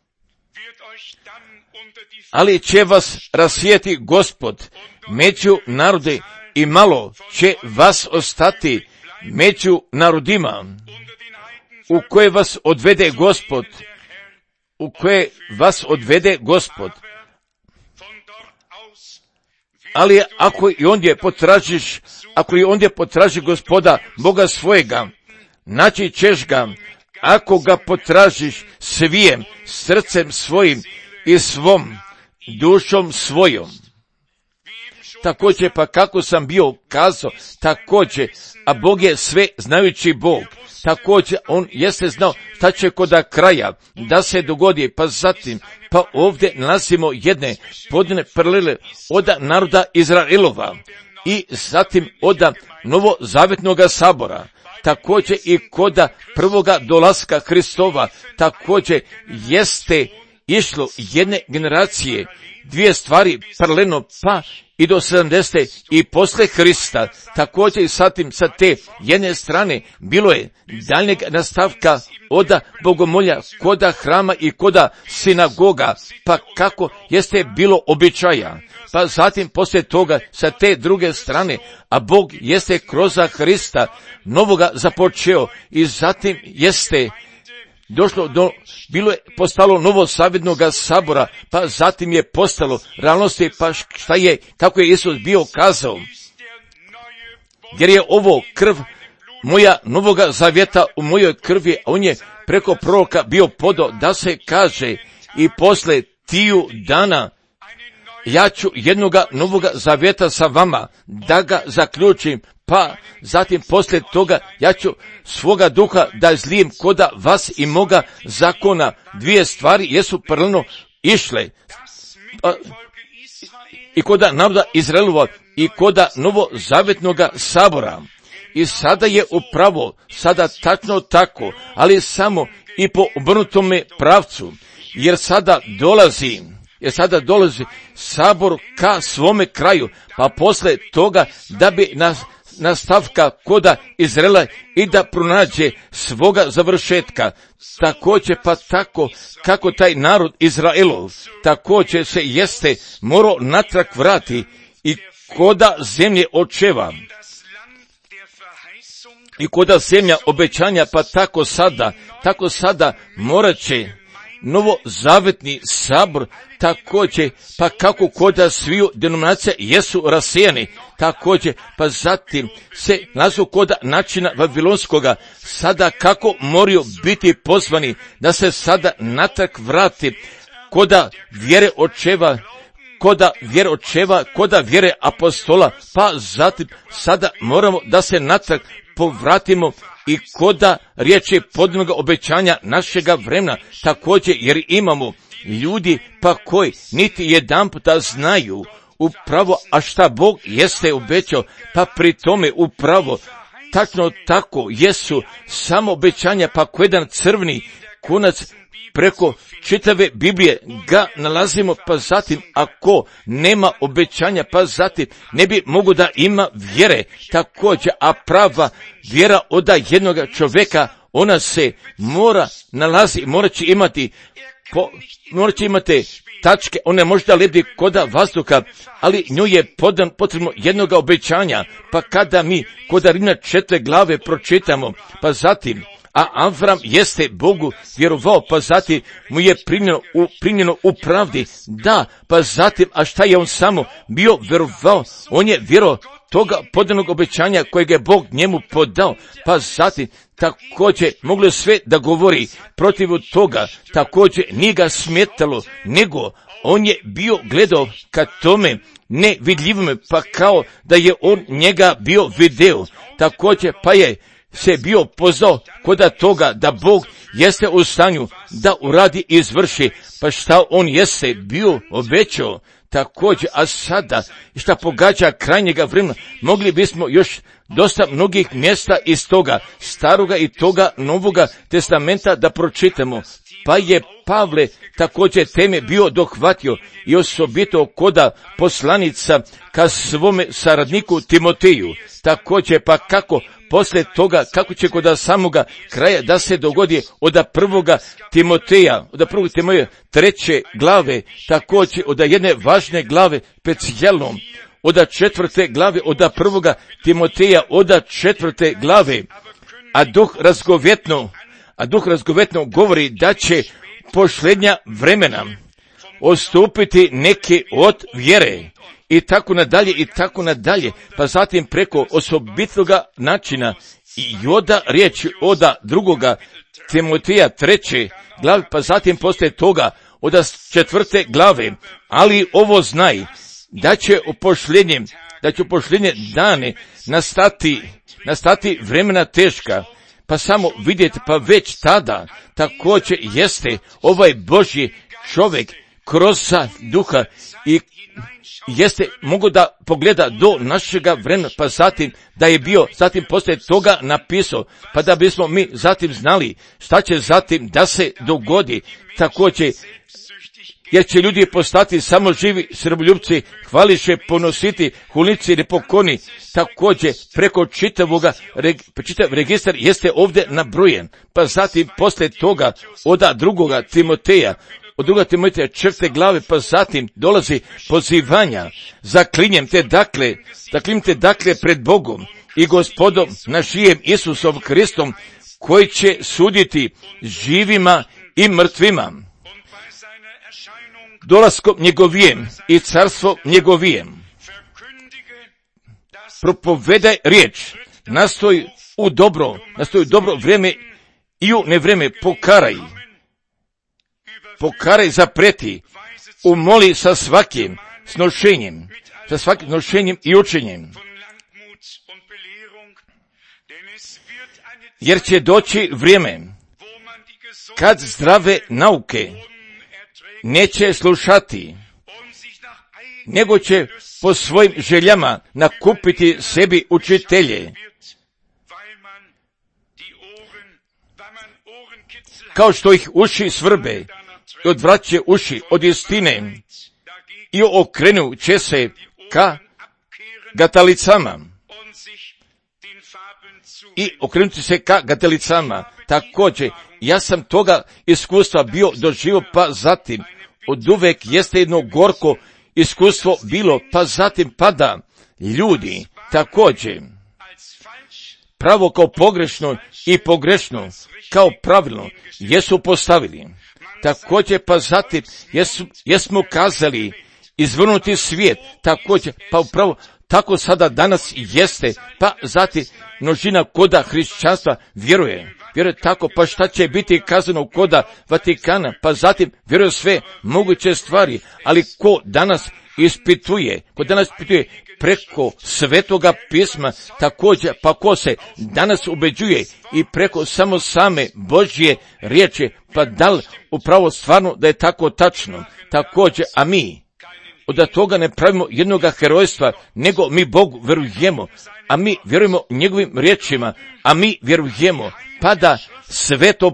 Ali će vas rasijeti Gospod među narode i malo će vas ostati među narodima, u koje vas odvede Gospod. Ali ako i ondje potražiš Gospoda, Boga svojega, naći ćeš ga, ako ga potražiš svijem srcem svojim i svom dušom svojom. Također, pa kako sam bio kazao, također, a Bog je sve znajući Bog, također on jeste znao šta će koda kraja da se dogodi, pa zatim, pa ovdje nalazimo jedne podne paralele od naroda Izraelova i zatim od novozavjetnoga sabora, također i koda prvoga dolaska Hristova, također jeste išlo jedne generacije, dvije stvari paralelno, pa i do 70. i posle Hrista, također i zatim sa te jedne strane bilo je daljnjeg nastavka od bogomolja koda hrama i koda sinagoga, pa kako jeste bilo običaja, pa zatim poslije toga sa te druge strane, a Bog jeste kroz Hrista novoga započeo i zatim jeste bilo je postalo novosavjetnoga sabora, pa zatim je postalo realnosti, pa šta je, kako je Isus bio kazao, jer je ovo krv moja novoga zavjeta u mojoj krvi, a on je preko proroka bio podao da se kaže, i posle tiju dana ja ću jednoga novoga zavjeta sa vama, da ga zaključim, pa zatim poslije toga ja ću svoga duha da izlijem koda vas i moga zakona. Dvije stvari jesu paralelno išle, i koda naroda Izraelova i koda novozavjetnoga sabora. I sada je upravo, sada tačno tako, ali samo i po obrnutome pravcu, jer sada dolazi sabor ka svome kraju, pa posle toga da bi nastavka koda Izraela i da pronađe svoga završetka. Također pa tako kako taj narod Izraelov također se jeste morao natrag vrati i koda zemlje očeva i koda zemlja obećanja, pa tako sada morat će novozavetni sabor također, pa kako koda sviju denominacija jesu rasijani, također, pa zatim se nazu koda načina Vavilonskoga, sada kako moraju biti pozvani da se sada natrag vrati koda vjere očeva, koda vjere apostola, pa zatim sada moramo da se natrag povratimo i koda riječi podnog obećanja našega vremena, također jer imamo ljudi pa koji niti jedan puta znaju upravo, a šta Bog jeste obećao, pa pri tome upravo tačno tako jesu samo obećanja, pa ako jedan crveni konac preko čitave Biblije ga nalazimo, pa zatim ako nema obećanja, pa zatim ne bi mogu da ima vjere također, a prava vjera od jednog čovjeka, ona se mora nalazi, morat će imati tačke, ona možda lebdi koda vazduha, ali nju je potrebno jednog obećanja, pa kada mi kod Rimljana 4. glave pročitamo, pa zatim, a Avram jeste Bogu vjerovao, pa zatim mu je primljeno u pravdi, da, pa zatim, a šta je on samo bio vjerovao, on je vjerovao toga podanog obećanja kojeg je Bog njemu podao, pa zatim također moglo sve da govori protiv toga, također nije ga smetalo, nego on je bio gledao ka tome nevidljivome, pa kao da je on njega bio video, također pa je se bio pozvao kod toga da Bog jeste u stanju da uradi i izvrši, pa šta on jeste bio obećao također, a sada šta pogađa krajnjega vremena, mogli bismo još dosta mnogih mjesta iz toga staroga i toga novoga testamenta da pročitamo, pa je Pavle također teme bio dohvatio i osobito koda poslanica ka svome saradniku Timoteju, također pa kako poslije toga, kako će kod samoga kraja da se dogodi od 1. Timoteja 3. glave, također od jedne važne glave specijalno, od 4. glave, od 1. Timoteja, od 4. glave, a duh razgovetno govori da će posljednja vremena odstupiti neki od vjere, i tako nadalje, pa zatim preko osobitoga načina i oda riječi od 2. Timoteja 3. glave, pa zatim poslije toga od 4. glave, ali ovo znaj, da će u posljednje dane nastati vremena teška, pa samo vidjeti, pa već tada također jeste ovaj Božji čovjek kroz duha i jeste mogu da pogleda do našega vremena, pa zatim da je bio, zatim poslije toga napisao, pa da bismo mi zatim znali šta će zatim da se dogodi, također, jer će ljudi postati samo živi srboljubci, hvališe, ponositi, hulnici, nepokoni, također preko čitav registar jeste ovdje nabrojen, pa zatim poslije toga od 2. Timoteja, od 2. Timoteja 4. glave, pa zatim dolazi pozivanja, zaklinjem te dakle pred Bogom i Gospodom našijem Isusom Kristom, koji će suditi živima i mrtvima, dolaskom njegovijem i carstvo njegovijem. Propovedaj riječ, nastoj u dobro vrijeme i u nevrijeme, pokaraj zapreti, umoli sa svakim snošenjem i učenjem. Jer će doći vrijeme kad zdrave nauke neće slušati, nego će po svojim željama nakupiti sebi učitelje, kao što ih uši svrbe i odvraće uši od istine i okrenu će se ka gatalicama. Također, ja sam toga iskustva bio doživio, pa zatim od uvek jeste jedno gorko iskustvo bilo, pa zatim pada ljudi također pravo kao pogrešno i pogrešno kao pravilno jesu postavili. Također, pa zatim jesmo kazali izvrnuti svijet, također, pa upravo tako sada danas jeste, pa zatim množina koda hrišćanstva vjeruje tako, pa šta će biti kazano koda Vatikana, pa zatim vjeruje sve moguće stvari, ali ko danas ispituje preko Svetoga pisma, također, pa ko se danas ubeđuje i preko samo same Božje riječi, pa da li upravo stvarno da je tako tačno, također, a mi od toga ne pravimo jednoga herojstva, nego mi Bogu vjerujemo, a mi vjerujemo njegovim riječima, a mi vjerujemo, pa da sveto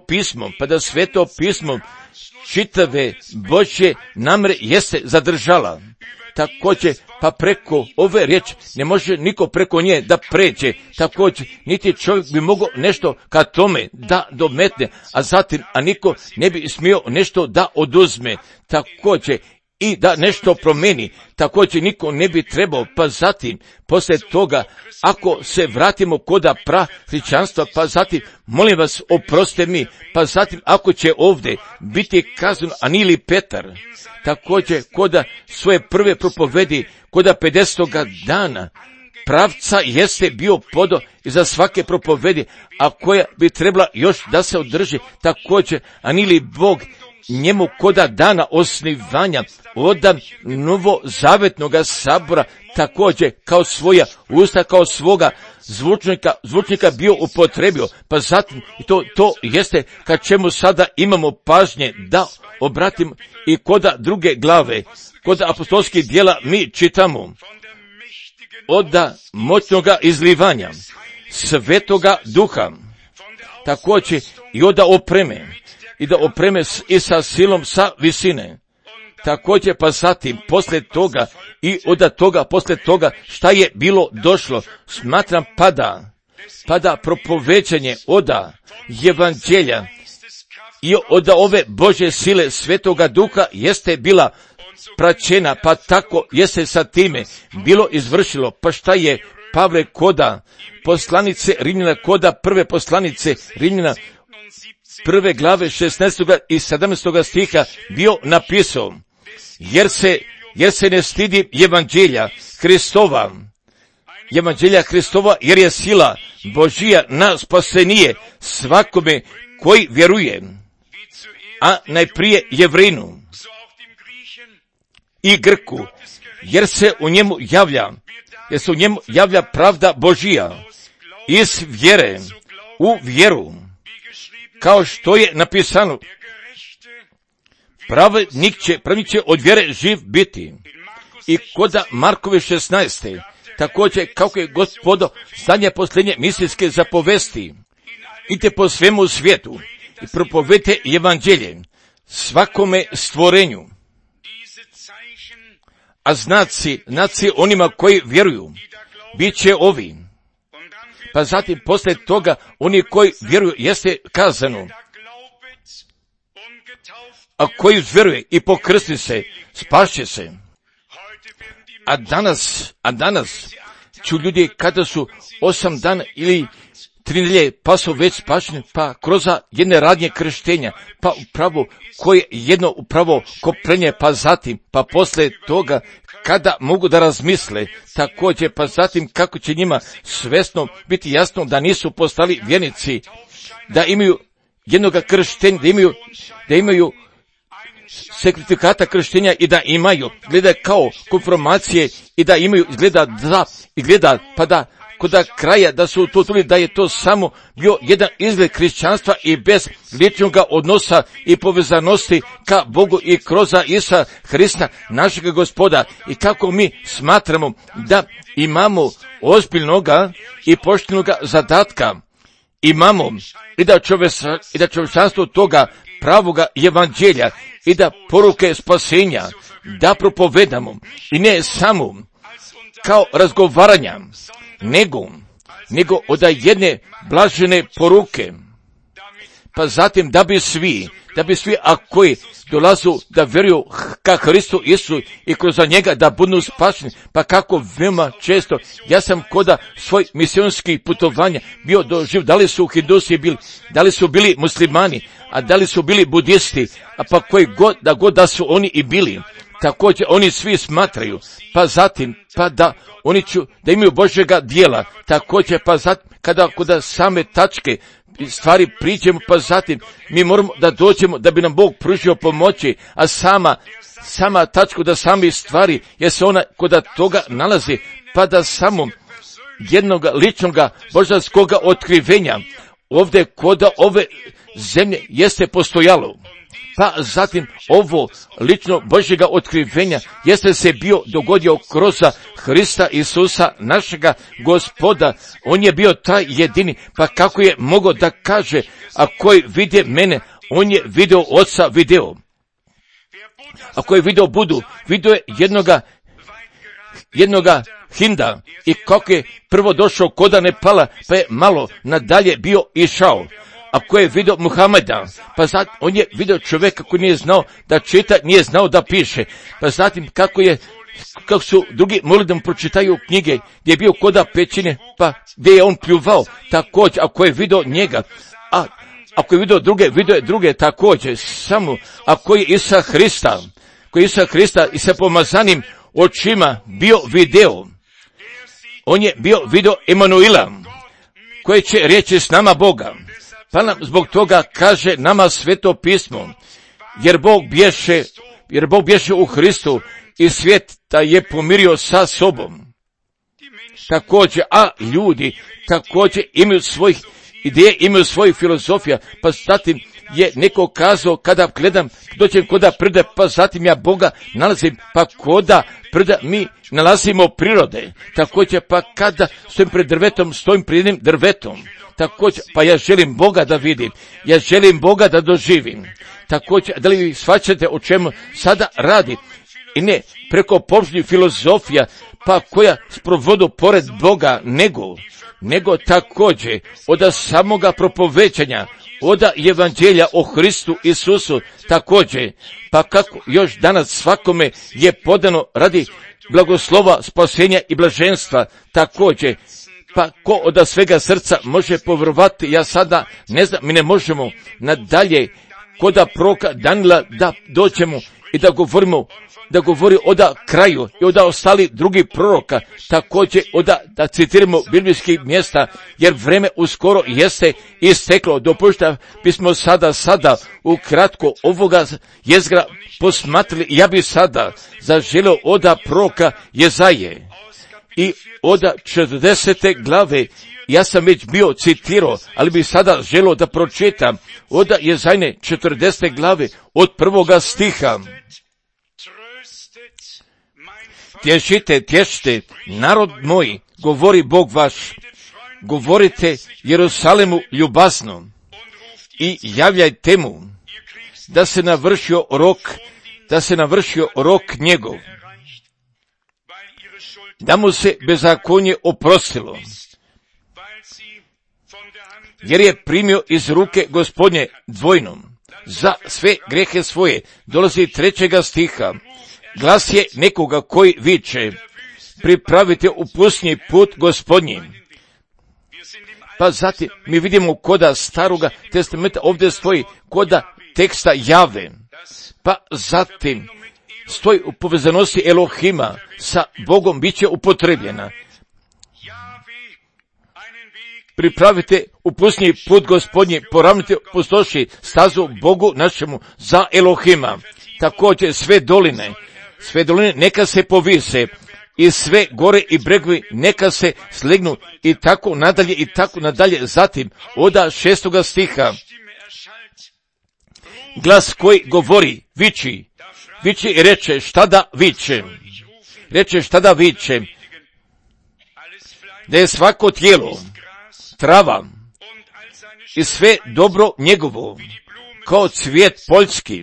pismo čitave Božje namjere jeste zadržala. Također, pa preko ove riječi ne može niko preko nje da pređe. Također, niti čovjek bi mogao nešto ka tome da dometne, a niko ne bi smio nešto da oduzme. Također, i da nešto promeni, također niko ne bi trebao, pa zatim, poslije toga, ako se vratimo koda hrišćanstva, pa zatim, molim vas, oprostite mi, pa zatim, ako će ovdje biti kazano Anili Petar, također, koda svoje prve propovedi, koda 50. dana, pravca jeste bio podo iza svake propovedi, a koja bi trebala još da se održi, također, Anili Bog, njemu koda dana osnivanja oda novozavetnoga sabora, također kao svoja usta, kao svoga zvučnika bio upotrebio, pa zatim to jeste ka čemu sada imamo pažnje da obratimo i koda druge glave, koda apostolskih djela mi čitamo oda moćnoga izlivanja Svetoga Duha, također i oda opreme, i da opreme i sa silom sa visine. Također pa zatim poslije toga i od toga poslije toga šta je bilo došlo, smatram pada propoveđanje oda evanđelja i od ove Božje sile Svetoga Duha jeste bila praćena, pa tako jeste sa time bilo izvršilo. Pa šta je Pavle koda poslanice Rimljana, koda prve poslanice Rimljana, prve glave 16. i 17. stiha bio napisao, jer se ne stidi evanđelja Hristova, jer je sila Božija na spasenije svakome koji vjeruje, a najprije Jevrinu i Grku, jer se u njemu javlja pravda Božija iz vjere u vjeru, kao što je napisano, pravednik će od vjere živ biti. I koda Markove 16. također kako je Gospodo zadnje posljednje misijske zapovesti, idite po svemu svijetu i propovedite evanđelje svakome stvorenju, a znaci onima koji vjeruju bit će ovi. Pa zatim poslije toga oni koji vjeruju jeste kazano, a koji vjeruje i pokrsti se, spašće se. A danas ću ljudi kada su 8 dana ili 3 nedelje pa su već spašeni, pa kroz jedne radnje krštenja, pa upravo koje jedno upravo koprenje, pa zatim, pa poslije toga kada mogu da razmisle, također pa zatim kako će njima svjesno biti jasno da nisu postali vjernici, da imaju jednoga krštenja, da imaju sertifikata krštenja i da imaju, gleda kao konfirmacije i da imaju, izgleda pa da kod kraja da su to čuli da je to samo bio jedan izgled hrišćanstva i bez ličnog odnosa i povezanosti ka Bogu i kroz Isa Hrista, našeg Gospoda. I kako mi smatramo da imamo ozbiljnoga i poštenoga zadatka, imamo i da čovječanstvo toga pravoga evanđelja i da poruke spasenja da propovedamo i ne samo kao razgovaranja, nego od jedne blažene poruke. Pa zatim da bi svi, a koji dolazu da vjeruju ka Hristu Isu i kroz njega da budu spašeni, pa kako veoma često, ja sam koda svoj misionskih putovanja bio doživ, da li su hindusi bili, da li su bili muslimani, a da li su bili budisti, a pa koji god da su oni i bili, također oni svi smatraju, pa zatim, pa da oni da imaju Božjega dijela, također pa zatim, kada same tačke stvari priđemo, pa zatim mi moramo da dođemo da bi nam Bog pružio pomoći, a sama tačka da sami stvari, jer se ona kod toga nalazi, pa da samo jednog ličnog božanskog otkrivenja ovdje kod ove zemlje jeste postojalo. Pa zatim ovo lično Božjega otkrivenja jeste se bio dogodio kroz Hrista Isusa, našega Gospoda. On je bio taj jedini, pa kako je mogao da kaže, a koji vide mene, on je video Oca video. Ako je video Budu, video je jednoga Hinda i kako je prvo došao koda Nepala, pa je malo nadalje bio išao. Ako je video Muhameda, pa zatim on je video čovjeka koji nije znao da čita, nije znao da piše. Pa zatim kako su drugi molili da mu pročitaju knjige, gdje je bio koda pećine, pa gdje je on pljuvao. Također, ako je video njega, a ako je video druge također, samo ako je Isa Hrista i sa pomazanim očima bio video, on je bio video Emanuila, koji će reći s nama Boga. Pa nam zbog toga kaže nama Sveto pismo, jer Bog bješe u Hristu i svijeta je pomirio sa sobom. Također, a ljudi također imaju svojih ideje, imaju svojih filozofija, pa zatim je neko kazao, kada gledam, dođem koda prde, pa zatim ja Boga nalazim, pa koda prda mi nalazimo prirode. Također, pa kada stojim pred drvetom, stojim pred jednim drvetom. Također, pa ja želim Boga da vidim, ja želim Boga da doživim. Također, da li vi shvaćate o čemu sada radi? I ne preko površnih filozofija, pa koja sprovodu pored Boga, nego također od samoga propovećanja, od evanđelja o Hristu Isusu, također, pa kako još danas svakome je podano radi blagoslova, spasenja i blaženstva, također, pa ko od svega srca može povjerovati, ja sada ne znam, mi ne možemo nadalje koda proroka Danila da dođemo i da govori od kraju i od ostali drugih proroka, također da citiramo biblijskih mjesta, jer vreme uskoro jeste isteklo. Dopušta bismo sada ukratko ovoga jezgra posmatrali. Ja bi sada zaželio od proroka Jezaje i od 40. glave. Ja sam već bio citirao, ali bi sada želio da pročitam od Jezajne 40. glave od 1. stiha. Tješite, narod moj, govori Bog vaš, govorite Jerusalemu ljubazno i javljajte mu da se navršio rok njegov, da mu se bezakonje oprostilo, jer je primio iz ruke Gospodnje dvojnom za sve grehe svoje. Dolazi 3. stiha. Glas je nekoga koji viče, pripravite upusni put Gospodnji. Pa zatim mi vidimo koda Staroga testamenta, ovdje stoji koda teksta Jave. Pa zatim stoji u povezanosti Elohima sa Bogom bit će upotrebljena. Pripravite upusni put Gospodnji, poravnite pustoši stazu Bogu našemu za Elohima. Također sve doline neka se povise i sve gore i bregovi neka se slegnu i tako nadalje. Zatim od 6. stiha glas koji govori, viči i reče šta da viče, da je svako tijelo trava i sve dobro njegovo kao cvijet poljski.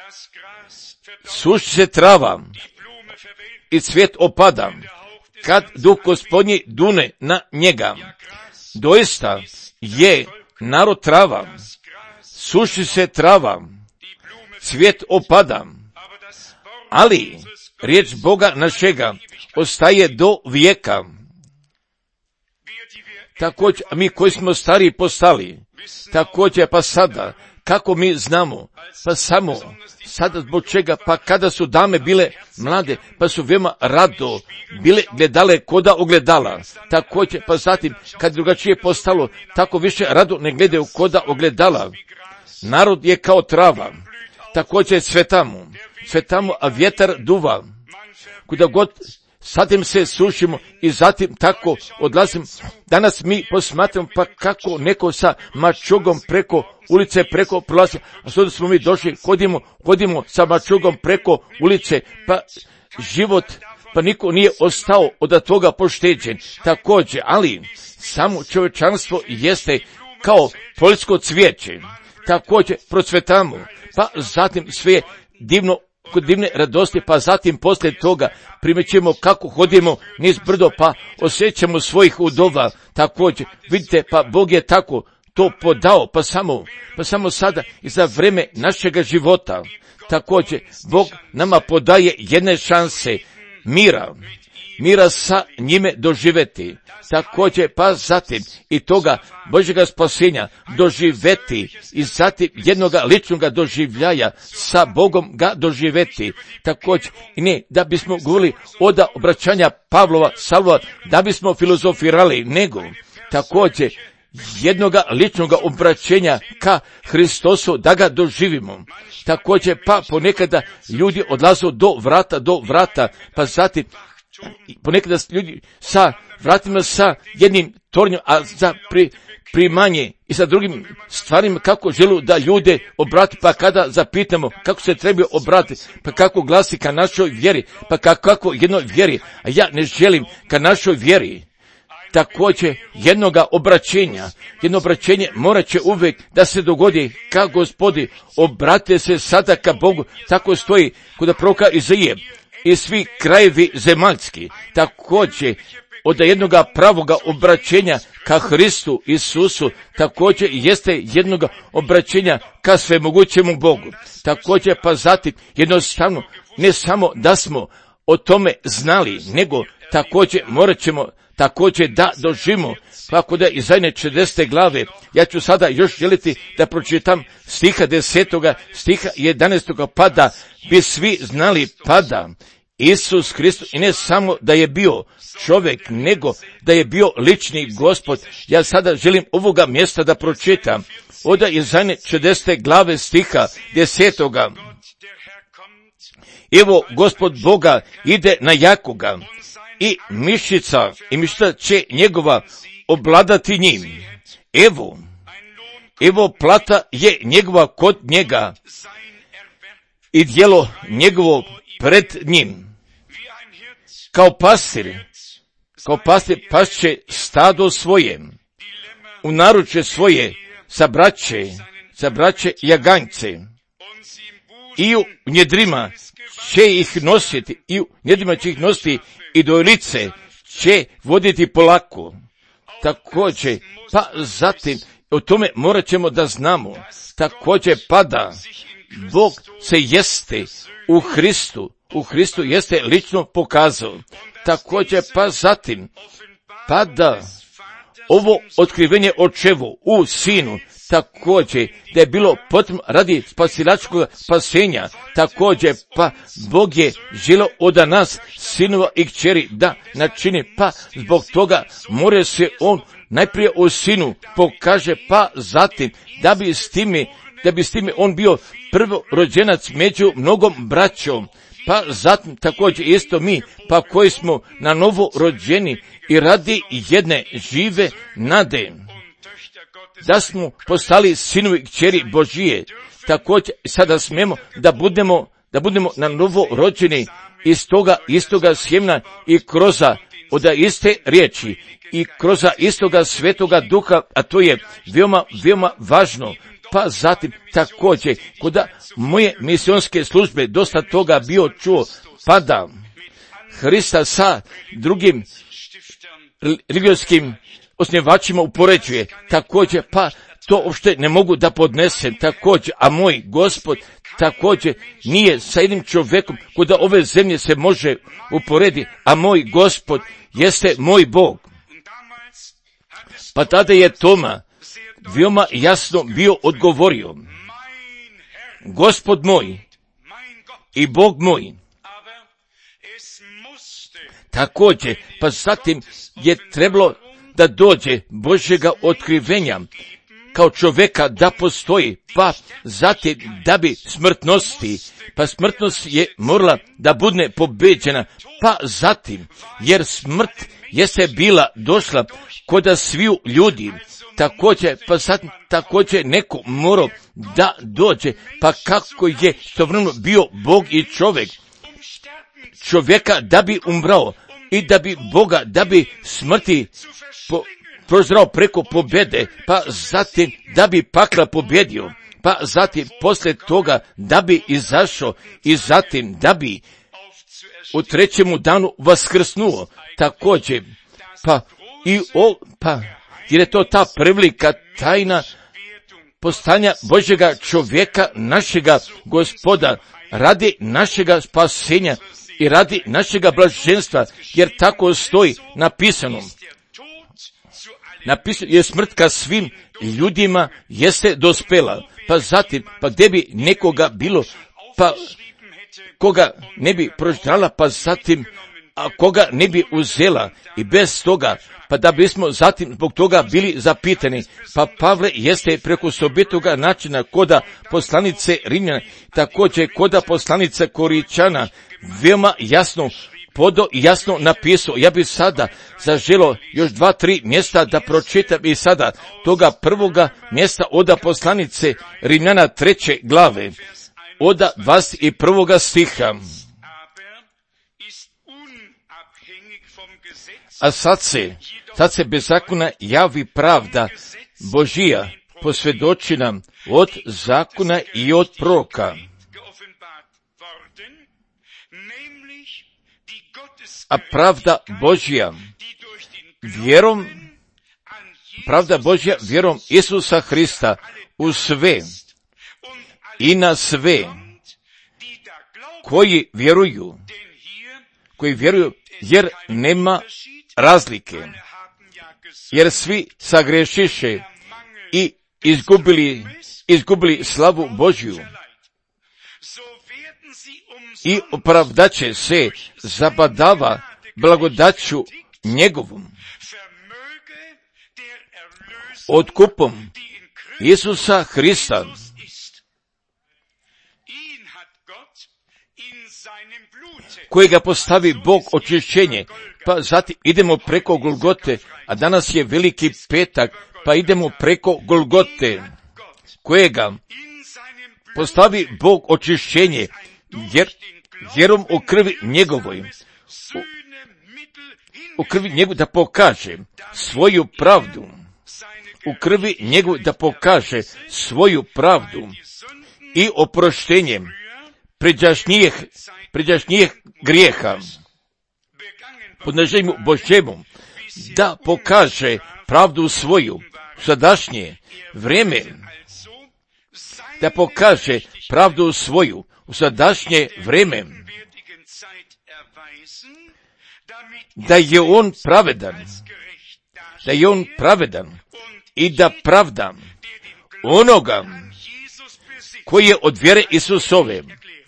Suši se trava i cvijet opada, kad duh Gospodnji dune na njega. Doista je narod trava, suši se trava, cvijet opada, ali riječ Boga našega ostaje do vijeka. Također, mi koji smo stariji postali, također pa sada, kako mi znamo, pa samo sada zbog čega, pa kada su dame bile mlade, pa su veoma rado bile gledale koda ogledala. Također, pa zatim, kad drugačije postalo, tako više rado ne gledaju koda ogledala. Narod je kao trava, također cvetamo, a vjetar duva. Kuda god zatim se sušimo i zatim tako odlazimo. Danas mi posmatramo pa kako neko sa mačugom preko ulice preko prolazi, a sada smo mi došli, hodimo sa mačugom preko ulice, pa život, pa niko nije ostao od toga pošteđen. Također, ali samo čovječanstvo jeste kao poljsko cvijeće. Također procvetamo, pa zatim sve divno, kod divne radosti, pa zatim poslije toga primećemo kako hodimo niz brdo, pa osjećamo svojih udova. Također, vidite, pa Bog je tako to podao, pa samo sada i za vreme našega života. Također, Bog nama podaje jedne šanse mira sa njime doživeti. Također, pa zatim i toga Božjega spasenja doživeti i zatim jednoga ličnoga doživljaja sa Bogom ga doživeti. Također, i ne da bismo govorili od obraćanja Pavlova, Salova, da bismo filozofirali, nego također jednoga ličnoga obraćenja ka Hristosu da ga doživimo. Također, pa ponekada ljudi odlazu do vrata, pa zatim ponekada ljudi sa vratima sa jednim tornjom, a za primanje i sa drugim stvarima kako želu da ljude obrati, pa kada zapitamo kako se treba obratiti, pa kako glasi ka našoj vjeri, pa kako jednoj vjeri, a ja ne želim ka našoj vjeri. Također jedno obraćenje morat će uvijek da se dogodi ka Gospodi, obrate se sada ka Bogu, tako stoji kod proroka Izaije, i svi krajevi zemaljski. Također od jednoga pravoga obraćenja ka Hristu Isusu, također jeste jednoga obraćenja ka svemogućemu Bogu. Također, pa zatim jednostavno ne samo da smo o tome znali, nego također morat ćemo također da doživimo, kako da iz zadnje 40. glave, ja ću sada još želiti da pročitam stiha 10. stiha 11. pa da bi svi znali pa da Isus Hristos, i ne samo da je bio čovjek, nego da je bio lični Gospod. Ja sada želim ovoga mjesta da pročitam, oda iz zadnje 40. glave stiha 10. Evo, Gospod Boga ide na jakoga, i mišica će njegova obladati njim. Evo plata je njegova kod njega i djelo njegovo pred njim. Kao pastir pašće stado svoje, u naruče svoje sa braće jaganjce, i u njedrima će ih nositi, i dojlice će voditi polako. Također, pa zatim, o tome morat ćemo da znamo. Također, pada, Bog se jeste u Hristu jeste lično pokazao. Također, pa zatim, pada ovo otkrivenje očevu u Sinu, također da je bilo potrebno radi spasilačkog spasenja. Također, pa Bog je želio od nas, sinova i kćeri, da načini, pa zbog toga mora se on najprije u Sinu pokaže, pa zatim da bi s time on bio prvorođenac među mnogom braćom. Pa zatim također isto mi, pa koji smo na novo rođeni i radi jedne žive nade, da smo postali sinovi i kćeri Božije. Također sada smemo da budemo na novo rođeni iz toga istoga sjemna i kroz od iste riječi i kroz istoga svetoga duha, a to je veoma, veoma važno. Pa zatim također kod moje misionske službe dosta toga bio čuo, pa da Hrista sa drugim religijskim osnivačima upoređuje. Također, pa to uopšte ne mogu da podnesem. Također, a moj Gospod također nije sa jednim čovjekom kod ove zemlje se može uporediti, a moj Gospod jeste moj Bog. Pa tada je Toma veoma jasno bio odgovorio, Gospod moj i Bog moj. Također, pa zatim je trebalo da dođe Božjega otkrivenja kao čovjeka da postoji, pa zatim da bi smrtnosti, pa smrtnost je morala da bude pobeđena, pa zatim, jer smrt jeste bila došla kod sviju ljudi, također, pa sad također neko morao da dođe, pa kako je istovremeno bio Bog i čovjeka da bi umrao i da bi Boga, da bi smrti prozrao preko pobjede, pa zatim da bi pakla pobjedio, pa zatim poslije toga da bi izašao i zatim da bi u trećemu danu vaskrsnuo također, jer je to ta prevelika tajna postanja Božjega čovjeka, našega Gospoda, radi našega spasenja i radi našega blaženstva, jer tako stoji napisano. Napisano je smrt ka svim ljudima jeste dospela, pa zatim, pa gdje bi nekoga bilo, pa koga ne bi proždrala, pa zatim, a koga ne bi uzela i bez toga, pa da bismo zatim zbog toga bili zapitani, pa Pavle jeste preko sobitoga načina koda poslanice Rimljana, također koda poslanice Koričana, veoma jasno jasno napisao. Ja bih sada zaželo još 2-3 mjesta da pročitam i sada toga prvoga mjesta oda poslanice Rimljana 3. glave, oda 21. stiha. A sad se bez zakona javi pravda Božija, posvjedoči nam od zakona i od proroka. A pravda Božja vjerom Isusa Hrista u sve i na sve koji vjeruju, jer nema razlike, jer svi sagrešiše i izgubili slavu Božju i opravdaće se zabadava blagodaću njegovom, otkupom Isusa Hrista. Kojega postavi Bog očišćenje, pa zatim idemo preko Golgote, a danas je Veliki petak, pa idemo preko Golgote, kojega postavi Bog očišćenje, vjerom u krvi njegovoj, u krvi njegovoj da pokaže svoju pravdu, u krvi njegovoj da pokaže svoju pravdu i oproštenjem pređašnjih grijeha, podnoženju Božjemu, da pokaže pravdu svoju sadašnje vrijeme, da pokaže pravdu svoju u sadašnje vrijeme, da je on pravedan i da pravda onoga koji je od vjere Isusove.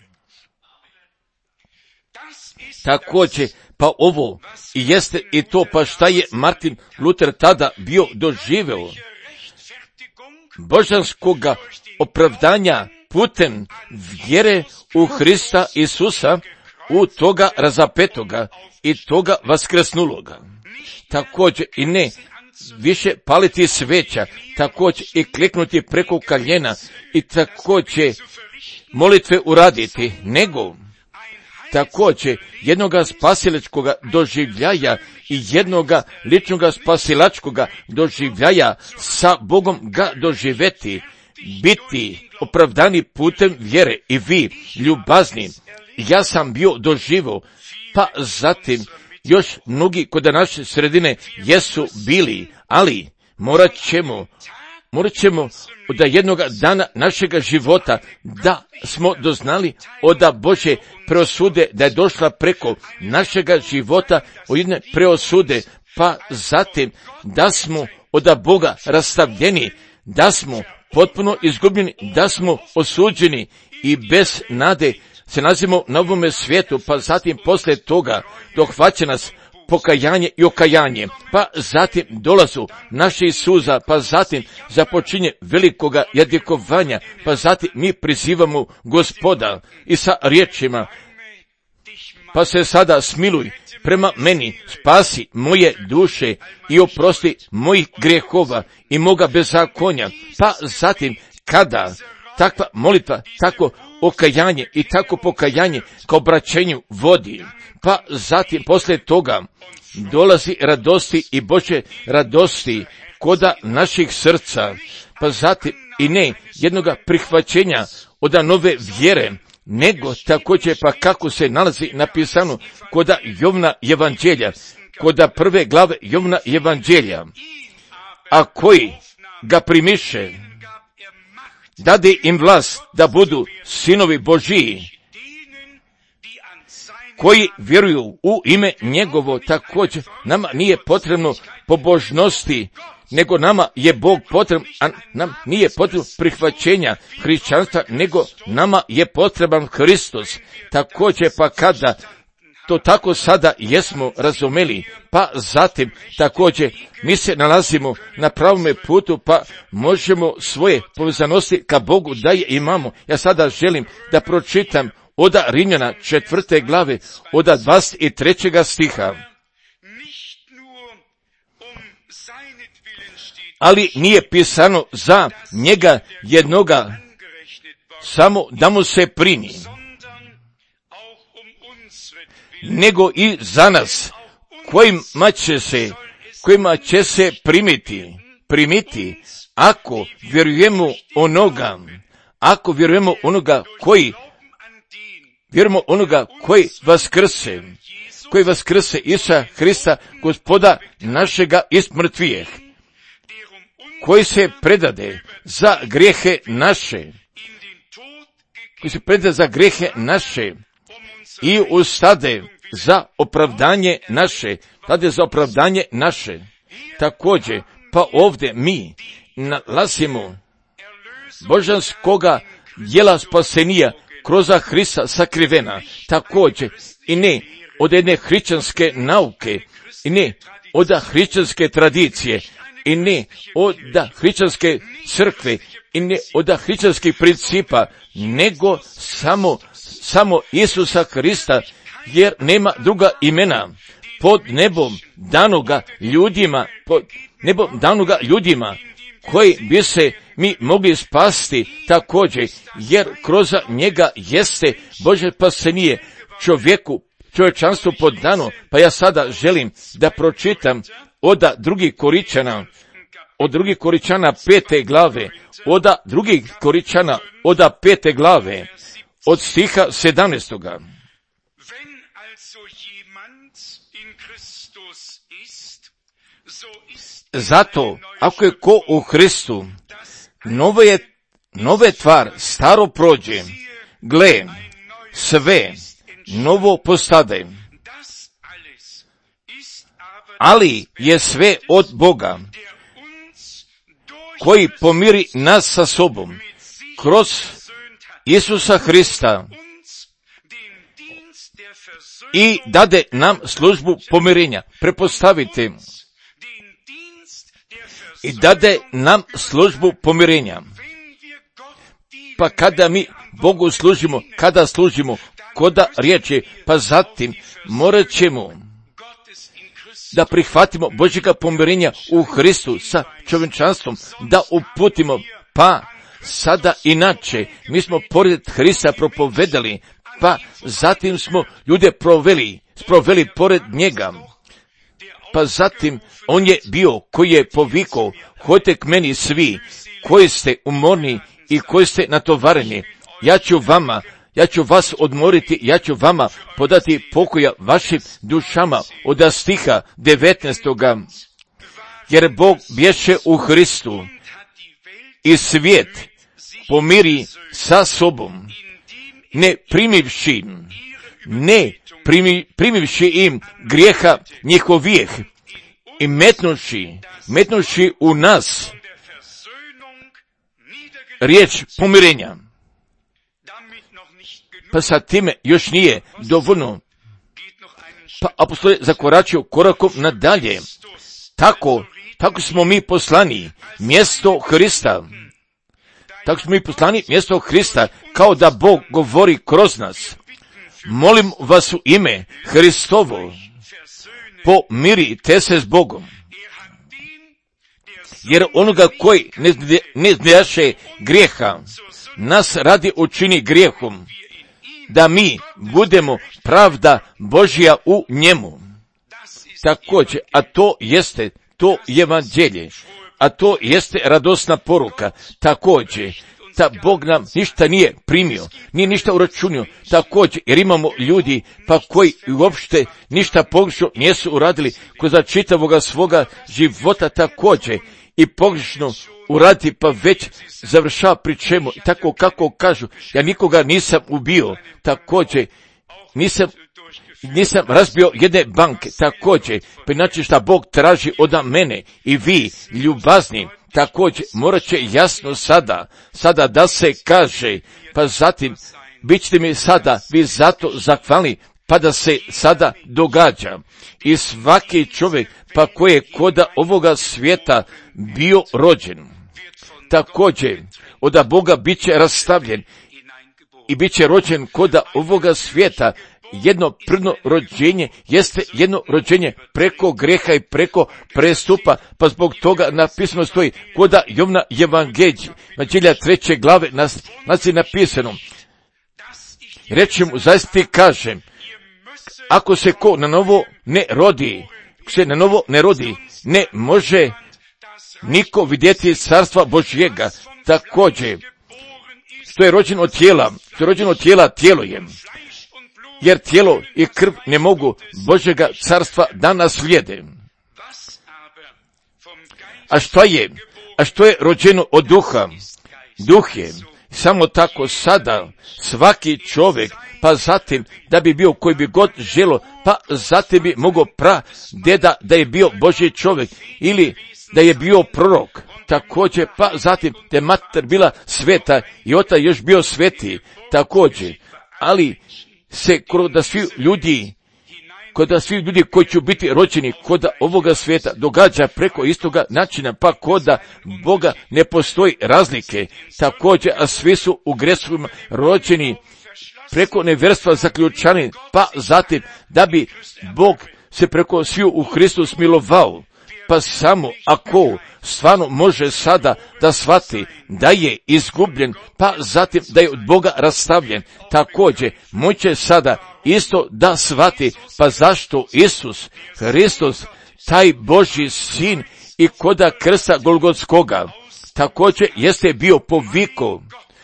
Također, pa ovo jeste i to, pa šta je Martin Luther tada bio doživeo? Božanskoga opravdanja putem vjere u Hrista Isusa, u toga razapetoga i toga vaskrsnuloga. Također i ne više paliti sveća, također i kliknuti preko koljena i također molitve uraditi, nego također jednoga spasilačkoga doživljaja i jednoga ličnoga spasilačkoga doživljaja sa Bogom ga doživeti, biti opravdani putem vjere. I vi, ljubazni, ja sam bio doživio, pa zatim još mnogi kod naše sredine jesu bili, ali morat ćemo od jednoga dana našega života da smo doznali od Božje preosude, da je došla preko našega života od jedne preosude, pa zatim da smo od Boga rastavljeni, da smo potpuno izgubljeni, da smo osuđeni i bez nade se nalazimo na ovome svijetu, pa zatim poslije toga dohvaća nas pokajanje i okajanje, pa zatim dolazu naših suza, pa zatim započinje velikoga jadikovanja, pa zatim mi prizivamo Gospoda i sa riječima, pa se sada smiluj prema meni, spasi moje duše i oprosti mojih grijehova i moga bezakonja. Pa zatim kada takva molitva, tako okajanje i tako pokajanje ka obraćenju vodi, pa zatim poslije toga dolazi radosti i Bože radosti koda naših srca, pa zatim i ne jednoga prihvaćenja od nove vjere, nego također pa kako se nalazi napisano koda Jovna evanđelja, koda prve glave Jovna evanđelja, a koji ga primiše, dade im vlast da budu sinovi Božiji, koji vjeruju u ime njegovo. Također nama nije potrebno pobožnosti, nego nama je Bog potreban, a nam nije potrebno prihvaćenja hrišćanstva, nego nama je potreban Hristos. Također pa kada to tako sada jesmo razumeli, pa zatim također mi se nalazimo na pravome putu, pa možemo svoje povezanosti ka Bogu da je imamo. Ja sada želim da pročitam od Rimljana 4. glave, od 23. stiha. Ali nije pisano za njega jednoga, samo da mu se primi, nego i za nas, kojima će se primiti, ako vjerujemo koji vaskrse Isusa Hrista, Gospoda našega iz mrtvijeh, koji se predade za grijehe naše, i ustade za opravdanje naše. Također, pa ovdje mi nalazimo božanskoga djela spasenija kroz Hrista sakrivena, također i ne od jedne hrišćanske nauke, i ne od hrišćanske tradicije, i ne od hrišćanske crkve, i ne od hrišćanskih principa, nego samo Isusa Hrista, jer nema druga imena pod nebom danoga ljudima, koji bi se mi mogli spasti također, jer kroz njega jeste Bože spasenije čovječanstvu podano. Pa ja sada želim da pročitam od drugih Koričana 5. glave, od 5. glave, od stiha 17. Zato, ako je ko u Hristu, nove tvar, staro prođe, gle, sve novo postade. Ali je sve od Boga, koji pomiri nas sa sobom, kroz Isusa Hrista, i dade nam službu pomirenja. Prepostavite, i dade nam službu pomirenja. Pa kada mi Bogu služimo, koda riječi, pa zatim morat ćemo da prihvatimo Božjega pomirenja u Hristu sa čovječanstvom, da uputimo, pa sada inače, mi smo pored Hrista propovedali, pa zatim smo ljude sproveli pored njega, pa zatim on je bio koji je povikao, hojte k meni svi koji ste umorni i koji ste natovareni, ja ću vas odmoriti, ja ću vama podati pokoja vašim dušama, od stiha 19. Jer Bog bješe u Hristu i svijet pomiri sa sobom, ne primivši im grijeha njihovijeh i metnuši u nas riječ pomirenja. Pa sa time još nije dovoljno. Pa apostol je zakoračio korakom nadalje. Tako smo mi poslani, mjesto Hrista. Tako smo mi poslani, mjesto Hrista, kao da Bog govori kroz nas. Molim vas u ime Hristovo, pomirite se s Bogom. Jer onoga koji ne znaše grijeha, nas radi učini grijehom, da mi budemo pravda Božja u njemu. Također, a to jeste to evanđelje, a to jeste radosna poruka. Također, da Bog nam ništa nije primio, nije ništa uračunio, također, jer imamo ljudi pa koji uopšte ništa pogrešno nisu uradili kroz čitavoga svoga života također i pogrešno uradi pa već završava pri čemu, tako kako kažu, ja nikoga nisam ubio, također, nisam razbio jedne banke, također, pa inače šta Bog traži od mene i vi, ljubazni, također, morat će jasno sada da se kaže, pa zatim, bit ćete mi sada, vi zato zahvalni, pa da se sada događa. I svaki čovjek, pa koji je koda ovoga svijeta bio rođen, također, od Boga bit će rastavljen i bit će rođen koda ovoga svijeta. Jedno prvno rođenje jeste jedno rođenje preko greha i preko prestupa, pa zbog toga napisano stoji koda Jovna Evanđelja 3. glave nas je napisano. Reći mu, zaista ti kažem, ako se ko na novo ne rodi, ne može niko vidjeti carstva Božjega. Također, što je rođeno od tijela, tijelo je. Jer tijelo i krv ne mogu Božjega carstva da naslijede. A što je rođeno od duha? Duh je samo tako sada svaki čovjek, pa zatim da bi bio koji bi god želo, pa zatim bi mogao deda da je bio Božji čovjek ili da je bio prorok. Također, pa zatim da je mater bila sveta i otac još bio sveti. Također, ali se kod svi ljudi koji će biti rođeni kod ovoga svijeta događa preko istoga načina, pa kod Boga ne postoji razlike. Također, a svi su u gresovima rođeni preko nevjerstva zaključani, pa zatim da bi Bog se preko sviju u Hristu smilovao. Pa samo ako stvarno može sada da shvati da je izgubljen, pa zatim da je od Boga rastavljen, također moće sada isto da shvati, pa zašto Isus Hristos, taj Božji sin i koda krsta Golgotskoga, također jeste bio poviko,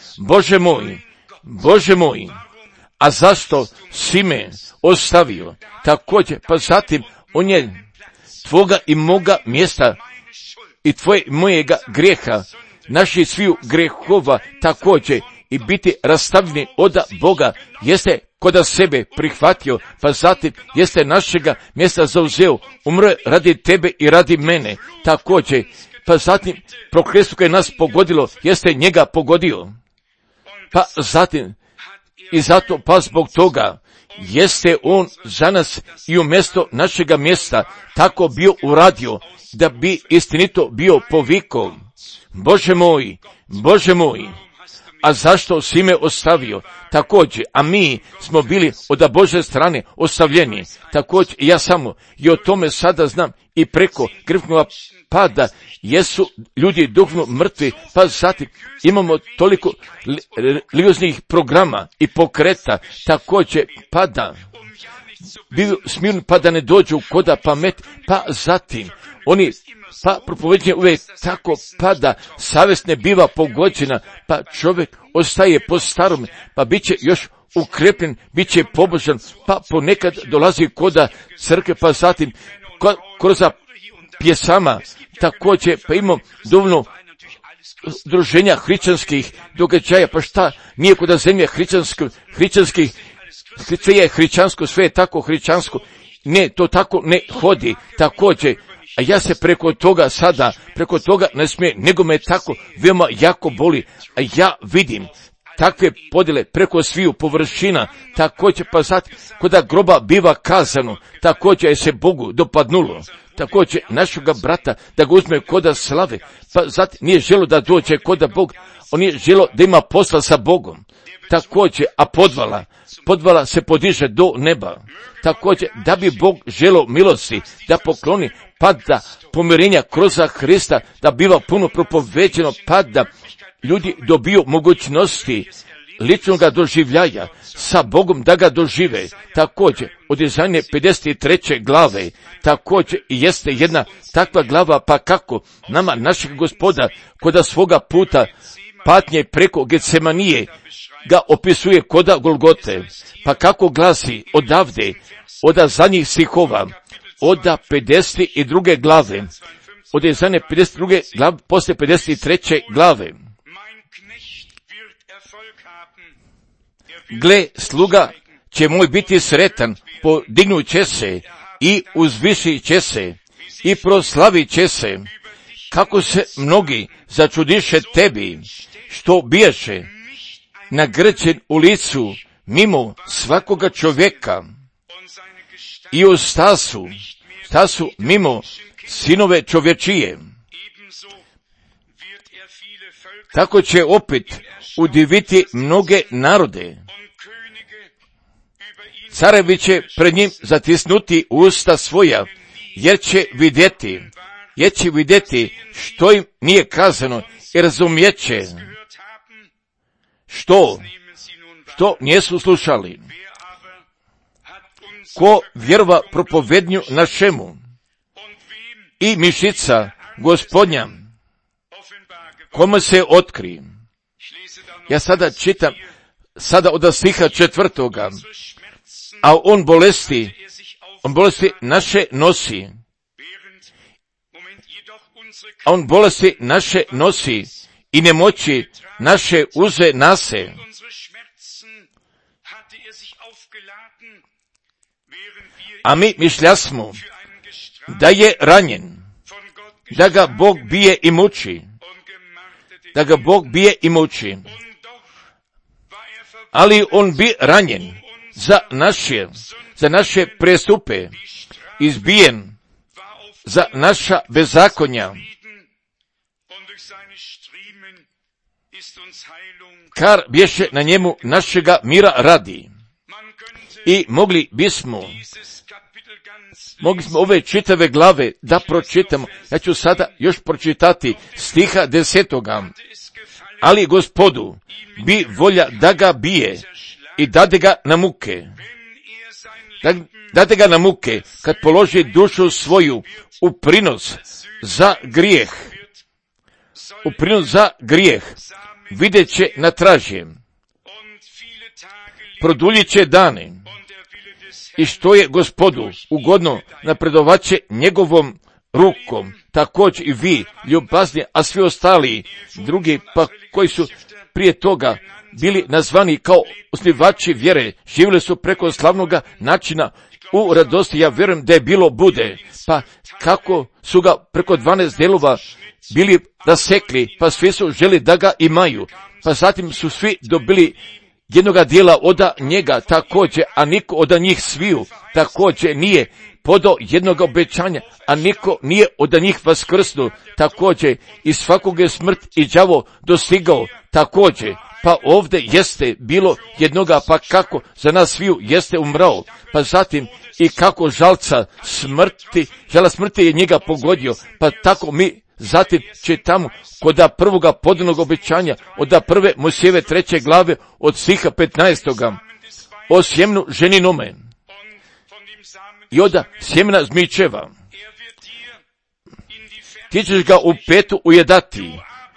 Bože moj, a zašto si me ostavio? Također, pa zatim on je tvoga i moga mjesta i tvoje mojega grijeha, naših sviju grehova također i biti rastavljeni od Boga, jeste koda sebe prihvatio, pa zatim jeste našega mjesta zauzeo, umro radi tebe i radi mene, također, pa zatim prokletstvo koje nas pogodilo, jeste njega pogodio, pa zatim i zato pa zbog toga jeste on za nas i umjesto našega mjesta tako bio uradio da bi istinito bio poviko. Bože moj, a zašto si me ostavio? Također, a mi smo bili od Bože strane ostavljeni. Također, ja samo i o tome sada znam i preko krvnog pada jesu ljudi duhovno mrtvi, pa zatim imamo toliko religioznih programa i pokreta, također pada, bili smirni pa da ne dođu koda pamet, pa zatim oni pa propoveđenje uvijek tako pada, savjest ne biva pogođena, pa čovjek ostaje po starom, pa bit će još ukrepljen, bit će pobožan, pa ponekad dolazi koda crkve, pa zatim kroz pjesama, također pa imamo dovoljno druženja hrišćanskih događaja, pa šta nije koda zemlje hrišćanskih, sve je hrišćansko, sve je tako hrišćansko, ne, to tako ne hodi, također, a ja se preko toga ne smije, nego me tako veoma jako boli, a ja vidim takve podjele preko sviju površina, također pa sad koda groba biva kazano, također je se Bogu dopadnulo, također našega brata da ga uzme koda slave, pa zatim nije želo da dođe koda Bog, on je želo da ima posla sa Bogom, također, a podvala se podiže do neba, također da bi Bog želo milosti, da pokloni, pa da pomirenja kroz Hrista, da biva puno propoveđeno, pa da ljudi dobiju mogućnosti ličnog doživljaja sa Bogom da ga dožive. Također, od Izaije 53. glave, također jeste jedna takva glava, pa kako nama našeg Gospoda koda svoga puta patnje preko Getsemanije ga opisuje koda Golgote, pa kako glasi odavde, od zadnjih stihova, od 52. glave, od Izaije 52. glave, posle 53. glave. Gle, sluga će moj biti sretan, podignut će se i uzvišit će se i proslavit će se, kako se mnogi začudiše tebi, što biješe nagrđen u licu mimo svakoga čovjeka i u stasu mimo sinove čovječije. Tako će opet udiviti mnoge narode. Carevi će pred njim zatisnuti usta svoja, jer će vidjeti što im nije kazano i razumijeće što nisu slušali. Ko vjerova propovednju našemu i mišica Gospodnja, kome se otkri. Ja sada čitam od stiha 4. A on bolesti naše nosi. A on bolesti naše nosi i nemoći naše uze nase. A mi mišljasmo da je ranjen, da ga Bog bije i muči. Ali on bi ranjen za naše prestupe, izbijen za naša bezakonja. Kar bješe na njemu našega mira radi. I mogli bismo ove čitave glave da pročitamo. Ja ću sada još pročitati stiha 10. Ali Gospodu bi volja da ga bije i dade ga na muke. Dade ga na muke kad položi dušu svoju u prinos za grijeh. Vidjet će na tražje. Produljit će dane. I što je Gospodu ugodno napredovaće njegovom rukom. Također i vi, ljubazni, a svi ostali drugi, pa koji su prije toga bili nazvani kao osnivači vjere, živjeli su preko slavnoga načina u radosti. Ja vjerujem da je bilo bude, pa kako su ga preko 12 delova bili rasekli, pa svi su želi da ga imaju, pa zatim su svi dobili jednoga dijela od njega također, a niko od njih sviju također nije podao jednog obećanja, a niko nije od njih vaskrsnuo također, i svakog je smrt i đavo dostigao također. Pa ovdje jeste bilo jednoga, pa kako za nas sviju jeste umrao, pa zatim i kako žala smrti je njega pogodio, pa tako mi zatim čitamo kod prvoga podanog obećanja od prve Mojsijeve 3. glave od stiha 15. o sjemnu ženinome i od sjemena zmičeva. Ti ćeš ga u petu ujedati.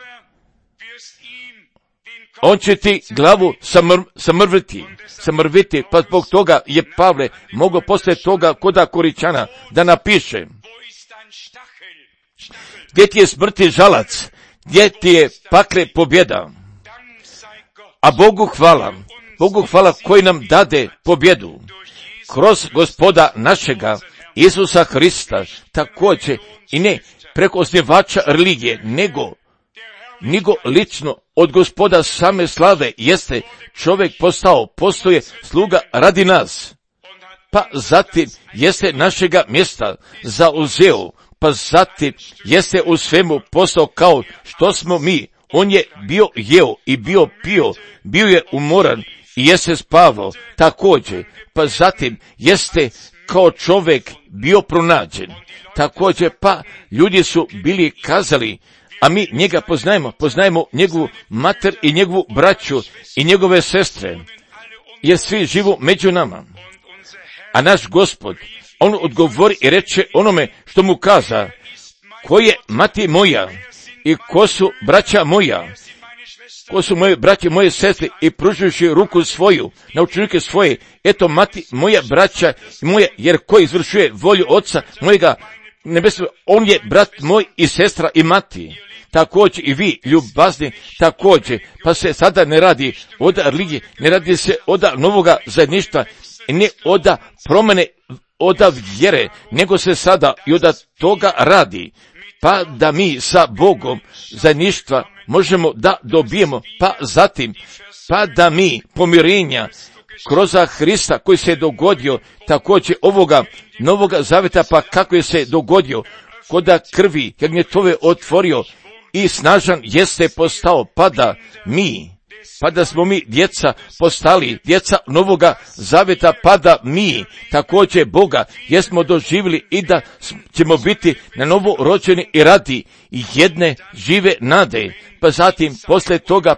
On će ti glavu samrviti, pa zbog toga je Pavle mogao poslije toga koda Koričana da napiše: gdje ti je smrti žalac, gdje ti je pakle pobjeda. A Bogu hvala koji nam dade pobjedu kroz Gospoda našega Isusa Hrista, također i ne preko osnivača religije, nego nego lično od Gospoda same slave jeste čovjek postoje sluga radi nas, pa zatim jeste našega mjesta zauzeo, pa zatim jeste u svemu postao kao što smo mi. On je bio jeo i bio pio, bio je umoran i jeste spavao također, pa zatim jeste kao čovjek bio pronađen. Također pa ljudi su bili kazali, a mi njega poznajemo njegovu mater i njegovu braću i njegove sestre, jer svi živu među nama. A naš Gospod, on odgovori i reče onome što mu kaza, ko je mati moja i ko su braća moja, ko su moje braće, moje sestre, i pružujući ruku svoju na učenike svoje, eto mati moja braća i moje, jer ko izvršuje volju Oca mojega nebesnog, on je brat moj i sestra i mati. Također i vi, ljubazni, također, pa se sada ne radi od religije, ne radi se od novoga zajedništva, ne od promjene, od vjere, nego se sada i od toga radi, pa da mi sa Bogom zajedništva možemo da dobijemo, pa zatim, pa da mi pomirenja kroz Hrista koji se je dogodio, također ovoga novoga zaveta, pa kako je se dogodio, koda krvi, jak je tove otvorio i snažan jeste postao, pa da smo mi djeca postali, djeca novoga zaveta, pa da mi također Boga jesmo doživjeli i da ćemo biti na novo rođeni i radi jedne žive nade. Pa zatim poslije toga,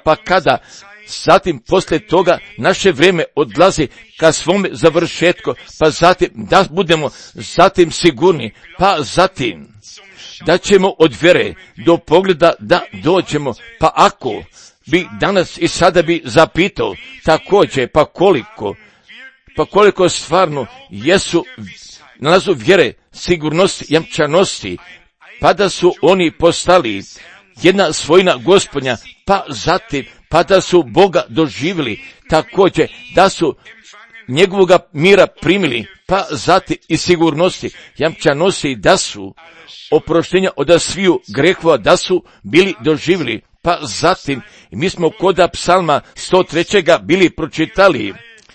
poslije toga naše vrijeme odlazi ka svome završetku, pa zatim da budemo zatim sigurni, pa zatim da ćemo od vjere do pogleda da dođemo, pa ako bi danas i sada bi zapitao također, pa koliko stvarno jesu nalazu vjere, sigurnosti, jamčanosti, pa da su oni postali jedna svojina Gospodnja, pa zatim, pa da su Boga doživjeli, također da su njegovoga mira primili, pa zatim i sigurnosti, jamčanosti, da su oproštenja od sviju grehova, da su bili doživjeli, pa zatim mi smo koda psalma 103. bili pročitali,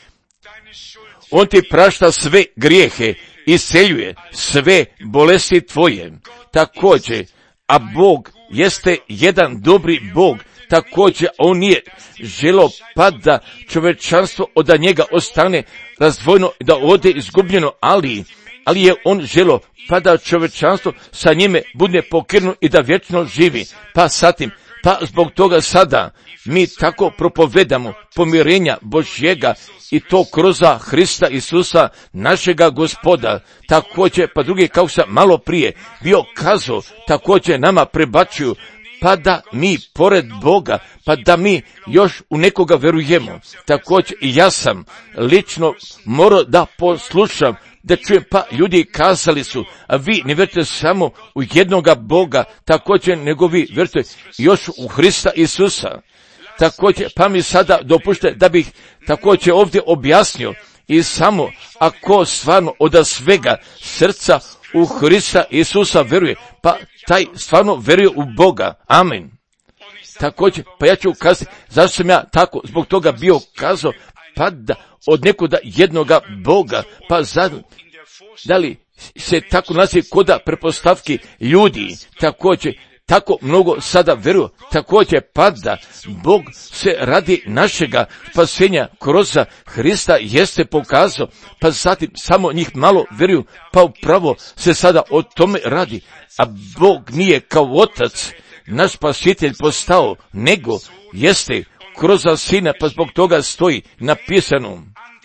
on ti prašta sve grijehe, isceljuje sve bolesti tvoje, također, a Bog jeste jedan dobri Bog, također on nije želo pa da čovječanstvo od njega ostane razdvojeno, da ode izgubljeno, ali je on želo pa da čovječanstvo sa njime bude pokrenuo i da vječno živi, pa zatim, pa zbog toga sada mi tako propovedamo pomirenja Božjega i to kroz Hrista Isusa, našega Gospoda. Također, pa drugi, kao sam malo prije bio kazao, također nama prebačuju, pa da mi pored Boga, pa da mi još u nekoga verujemo. Također i ja sam lično morao da poslušam, da čujem, pa ljudi kazali su, a vi ne vjerujete samo u jednoga Boga, također nego vi vjerujete još u Hrista Isusa. Također, pa mi sada dopušte da bih također ovdje objasnio i samo ako stvarno od svega srca u Hrista Isusa veruje, pa taj stvarno veruje u Boga. Amen. Također, pa ja ću kazati, zašto sam ja tako zbog toga bio kazao, pa da od nekoga jednoga Boga, pa da li se tako nalazi koda prepostavki ljudi, također, tako mnogo sada vjeruju, također pa da Bog se radi našega spasenja kroz Hrista jeste pokazao, pa zatim samo njih malo vjeruju, pa upravo se sada o tome radi, a Bog nije kao Otac, naš spasitelj postao, nego jeste kroz Sina, pa zbog toga stoji napisano,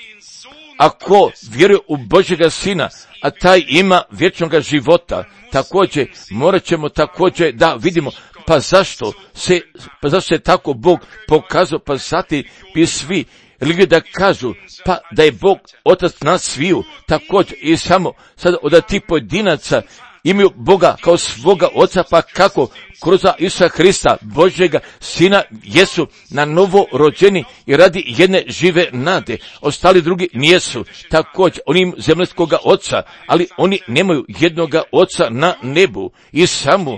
ako vjeruje u Božjega Sina, a taj ima vječnoga života, također morat ćemo također da vidimo, pa zašto se tako Bog pokazao, pa zatim bi svi religije da kažu, pa da je Bog Otac nas sviju, također i samo sada od tih pojedinaca imaju Boga kao svoga Oca, pa kako kroz Isusa Hrista, Božjega Sina, jesu na novo rođeni i radi jedne žive nade. Ostali drugi nijesu. Također, oni imaju zemaljskoga Oca, ali oni nemaju jednoga Oca na nebu. I samo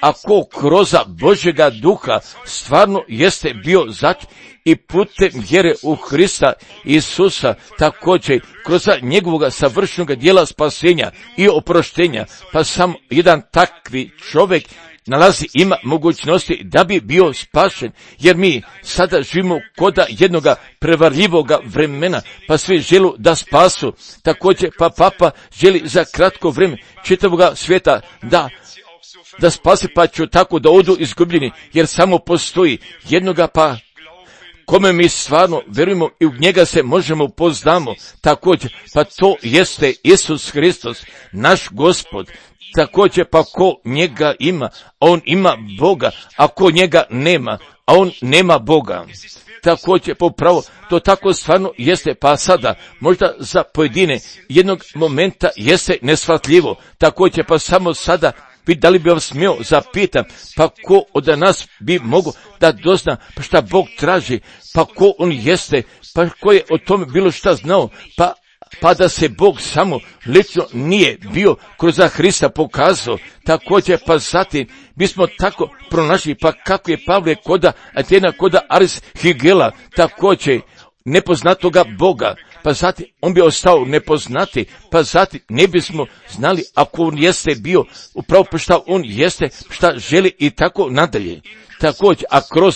ako kroz Božjega duha stvarno jeste bio začet i putem vjere u Hrista Isusa, također kroz njegovog savršenog djela spasenja i oproštenja, pa sam jedan takvi čovjek ima mogućnosti da bi bio spašen, jer mi sada živimo koda jednoga prevarljivoga vremena, pa svi želu da spasu, također pa papa želi za kratko vrijeme čitavoga svijeta da spasi, pa ću tako da odu izgubljeni, jer samo postoji jednoga pa kome mi stvarno verujemo i u njega se možemo poznamo, također pa to jeste Isus Hristos, naš Gospod. Također pa ko njega ima, on ima Boga, a ko njega nema, a on nema Boga. Također popravo to tako stvarno jeste, pa sada možda za pojedine jednog momenta jeste neshvatljivo. Također pa samo sada da li bi vam smio zapitam, pa ko od nas bi mogao da dozna pa šta Bog traži, pa ko on jeste, pa ko je o tome bilo šta znao, pa da se Bog samo lično nije bio kroz Hrista pokazao. Također pa zatim bismo tako pronašli, pa kako je Pavle koda Atena, koda Aris Higela, također nepoznatoga Boga, pa zatim on bi ostao nepoznati, pa zatim ne bismo znali ako on jeste bio upravo pa šta on jeste, šta želi i tako nadalje. Također, a kroz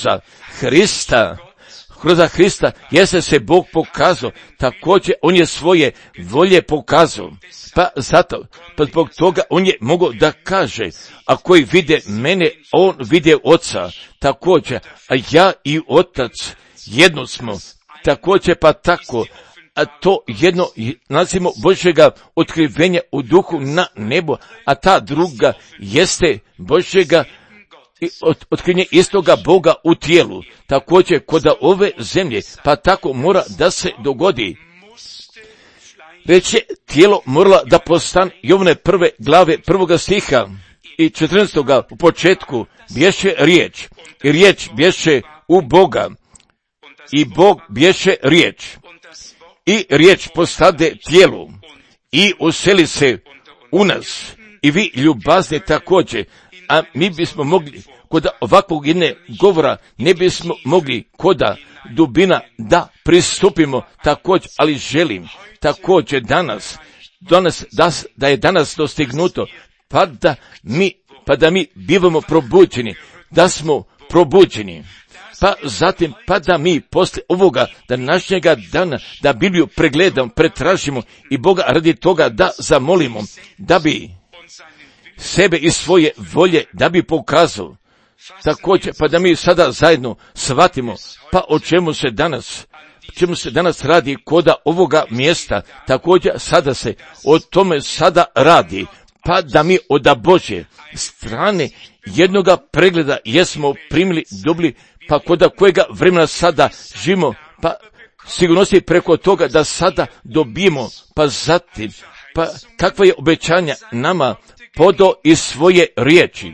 Hrista jeste se Bog pokazao, također on je svoje volje pokazao, pa zato, pa zbog toga on je mogao da kaže, a koji vide mene, on vide Oca, također, a ja i Otac jedno smo, također pa tako, a to jedno nazivamo Božjega otkrivenja u duhu na nebo, a ta druga jeste Božjega otkrivenje istoga Boga u tijelu, također kod ove zemlje, pa tako mora da se dogodi. Već je tijelo morala da postane Jovane 1. glave 1. stiha i 14. u početku bješe riječ, i riječ bješe u Boga, i Bog bješe riječ, i riječ postade tijelu, i useli se u nas, i vi ljubazni također, a mi bismo mogli kod ovakvog jedne govora, ne bismo mogli koda dubina da pristupimo također, ali želim također danas da je danas dostignuto, pa da mi bivamo probuđeni, da smo probuđeni. Pa zatim, pa da mi poslije ovoga današnjega dana, da Bibliju pregledamo, pretražimo i Boga radi toga da zamolimo, da bi sebe i svoje volje, da bi pokazao. Također, pa da mi sada zajedno shvatimo, pa o čemu se danas radi koda ovoga mjesta, također sada se o tome sada radi, pa da mi od Božje strane jednoga pregleda jesmo primili, dobili, pa koda kojega vremena sada živimo, pa sigurnosti preko toga da sada dobijemo, pa zatim, pa kakva je obećanja nama podo iz svoje riječi.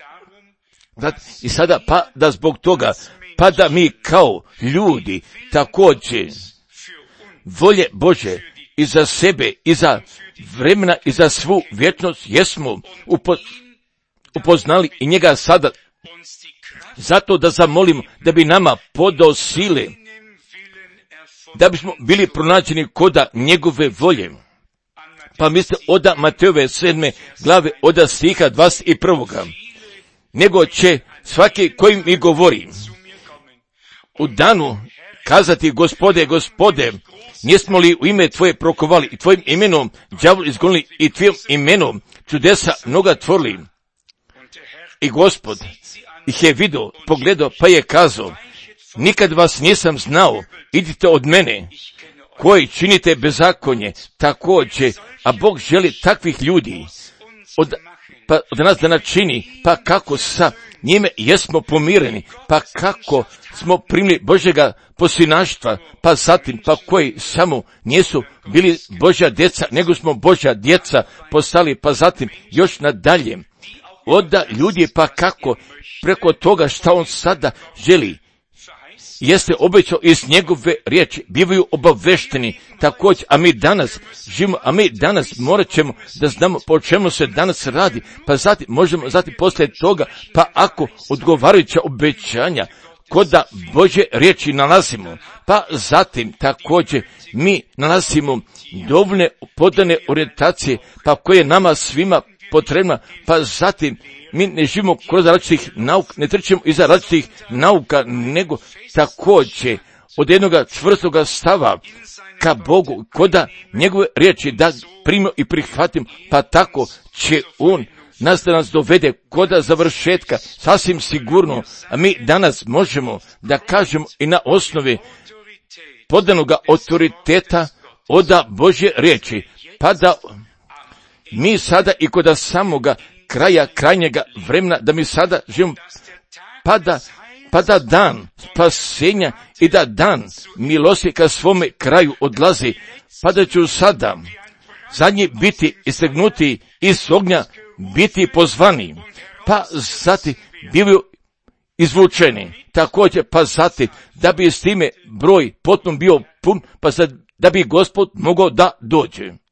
I sada, pa da zbog toga, pa da mi kao ljudi također volje Bože i za sebe, i za vremena, i za svu vječnost jesmo upoznali i njega sada, zato da zamolimo da bi nama podao sile, da bismo bili pronađeni koda njegove volje. Pa misle oda Matejove 7. glave oda stiha 21. Nego će svaki koji mi govori u danu kazati, Gospode, Gospode, nismo li u ime Tvoje prokovali i Tvojim imenom đavol izgonili i Tvojim imenom čudesa mnoga tvorili. I Gospod ih je vidio, pogledao, pa je kazao, nikad vas nisam znao, idite od mene, koji činite bezakonje, također, a Bog želi takvih ljudi od nas da načini, pa kako sa njime jesmo pomireni, pa kako smo primili Božjega posinaštva, pa zatim, pa koji samo nisu bili Božja djeca, nego smo Božja djeca postali, pa zatim još nadalje. Oda ljudi, pa kako preko toga šta on sada želi, jeste obećao iz njegove riječi, bivaju obavešteni također, a mi danas živimo, a mi danas morat ćemo da znamo po čemu se danas radi, pa zatim možemo poslije toga, pa ako odgovarajuća obećanja kod Božje riječi nalazimo, pa zatim također mi nalazimo dovoljne podane orijentacije, pa koje nama svima potrebna, pa zatim mi ne živimo kroz različitih nauka, ne trčimo iza različitih nauka, nego također od jednoga čvrstoga stava ka Bogu, koda njegove riječi da primimo i prihvatimo, pa tako će On nas dovede koda završetka, sasvim sigurno, a mi danas možemo da kažemo i na osnovi podanoga autoriteta od Božje riječi, pa da mi sada i kod samoga kraja, krajnjega vremena, da mi sada živimo, pa da dan spasenja i da dan milosti ka svome kraju odlazi, pa da ću sada zadnji biti istegnuti iz ognja, biti pozvani, pa zatim bivaju izvučeni, također pa zatim da bi s time broj potom bio pun, pa da bi Gospod mogao da dođe.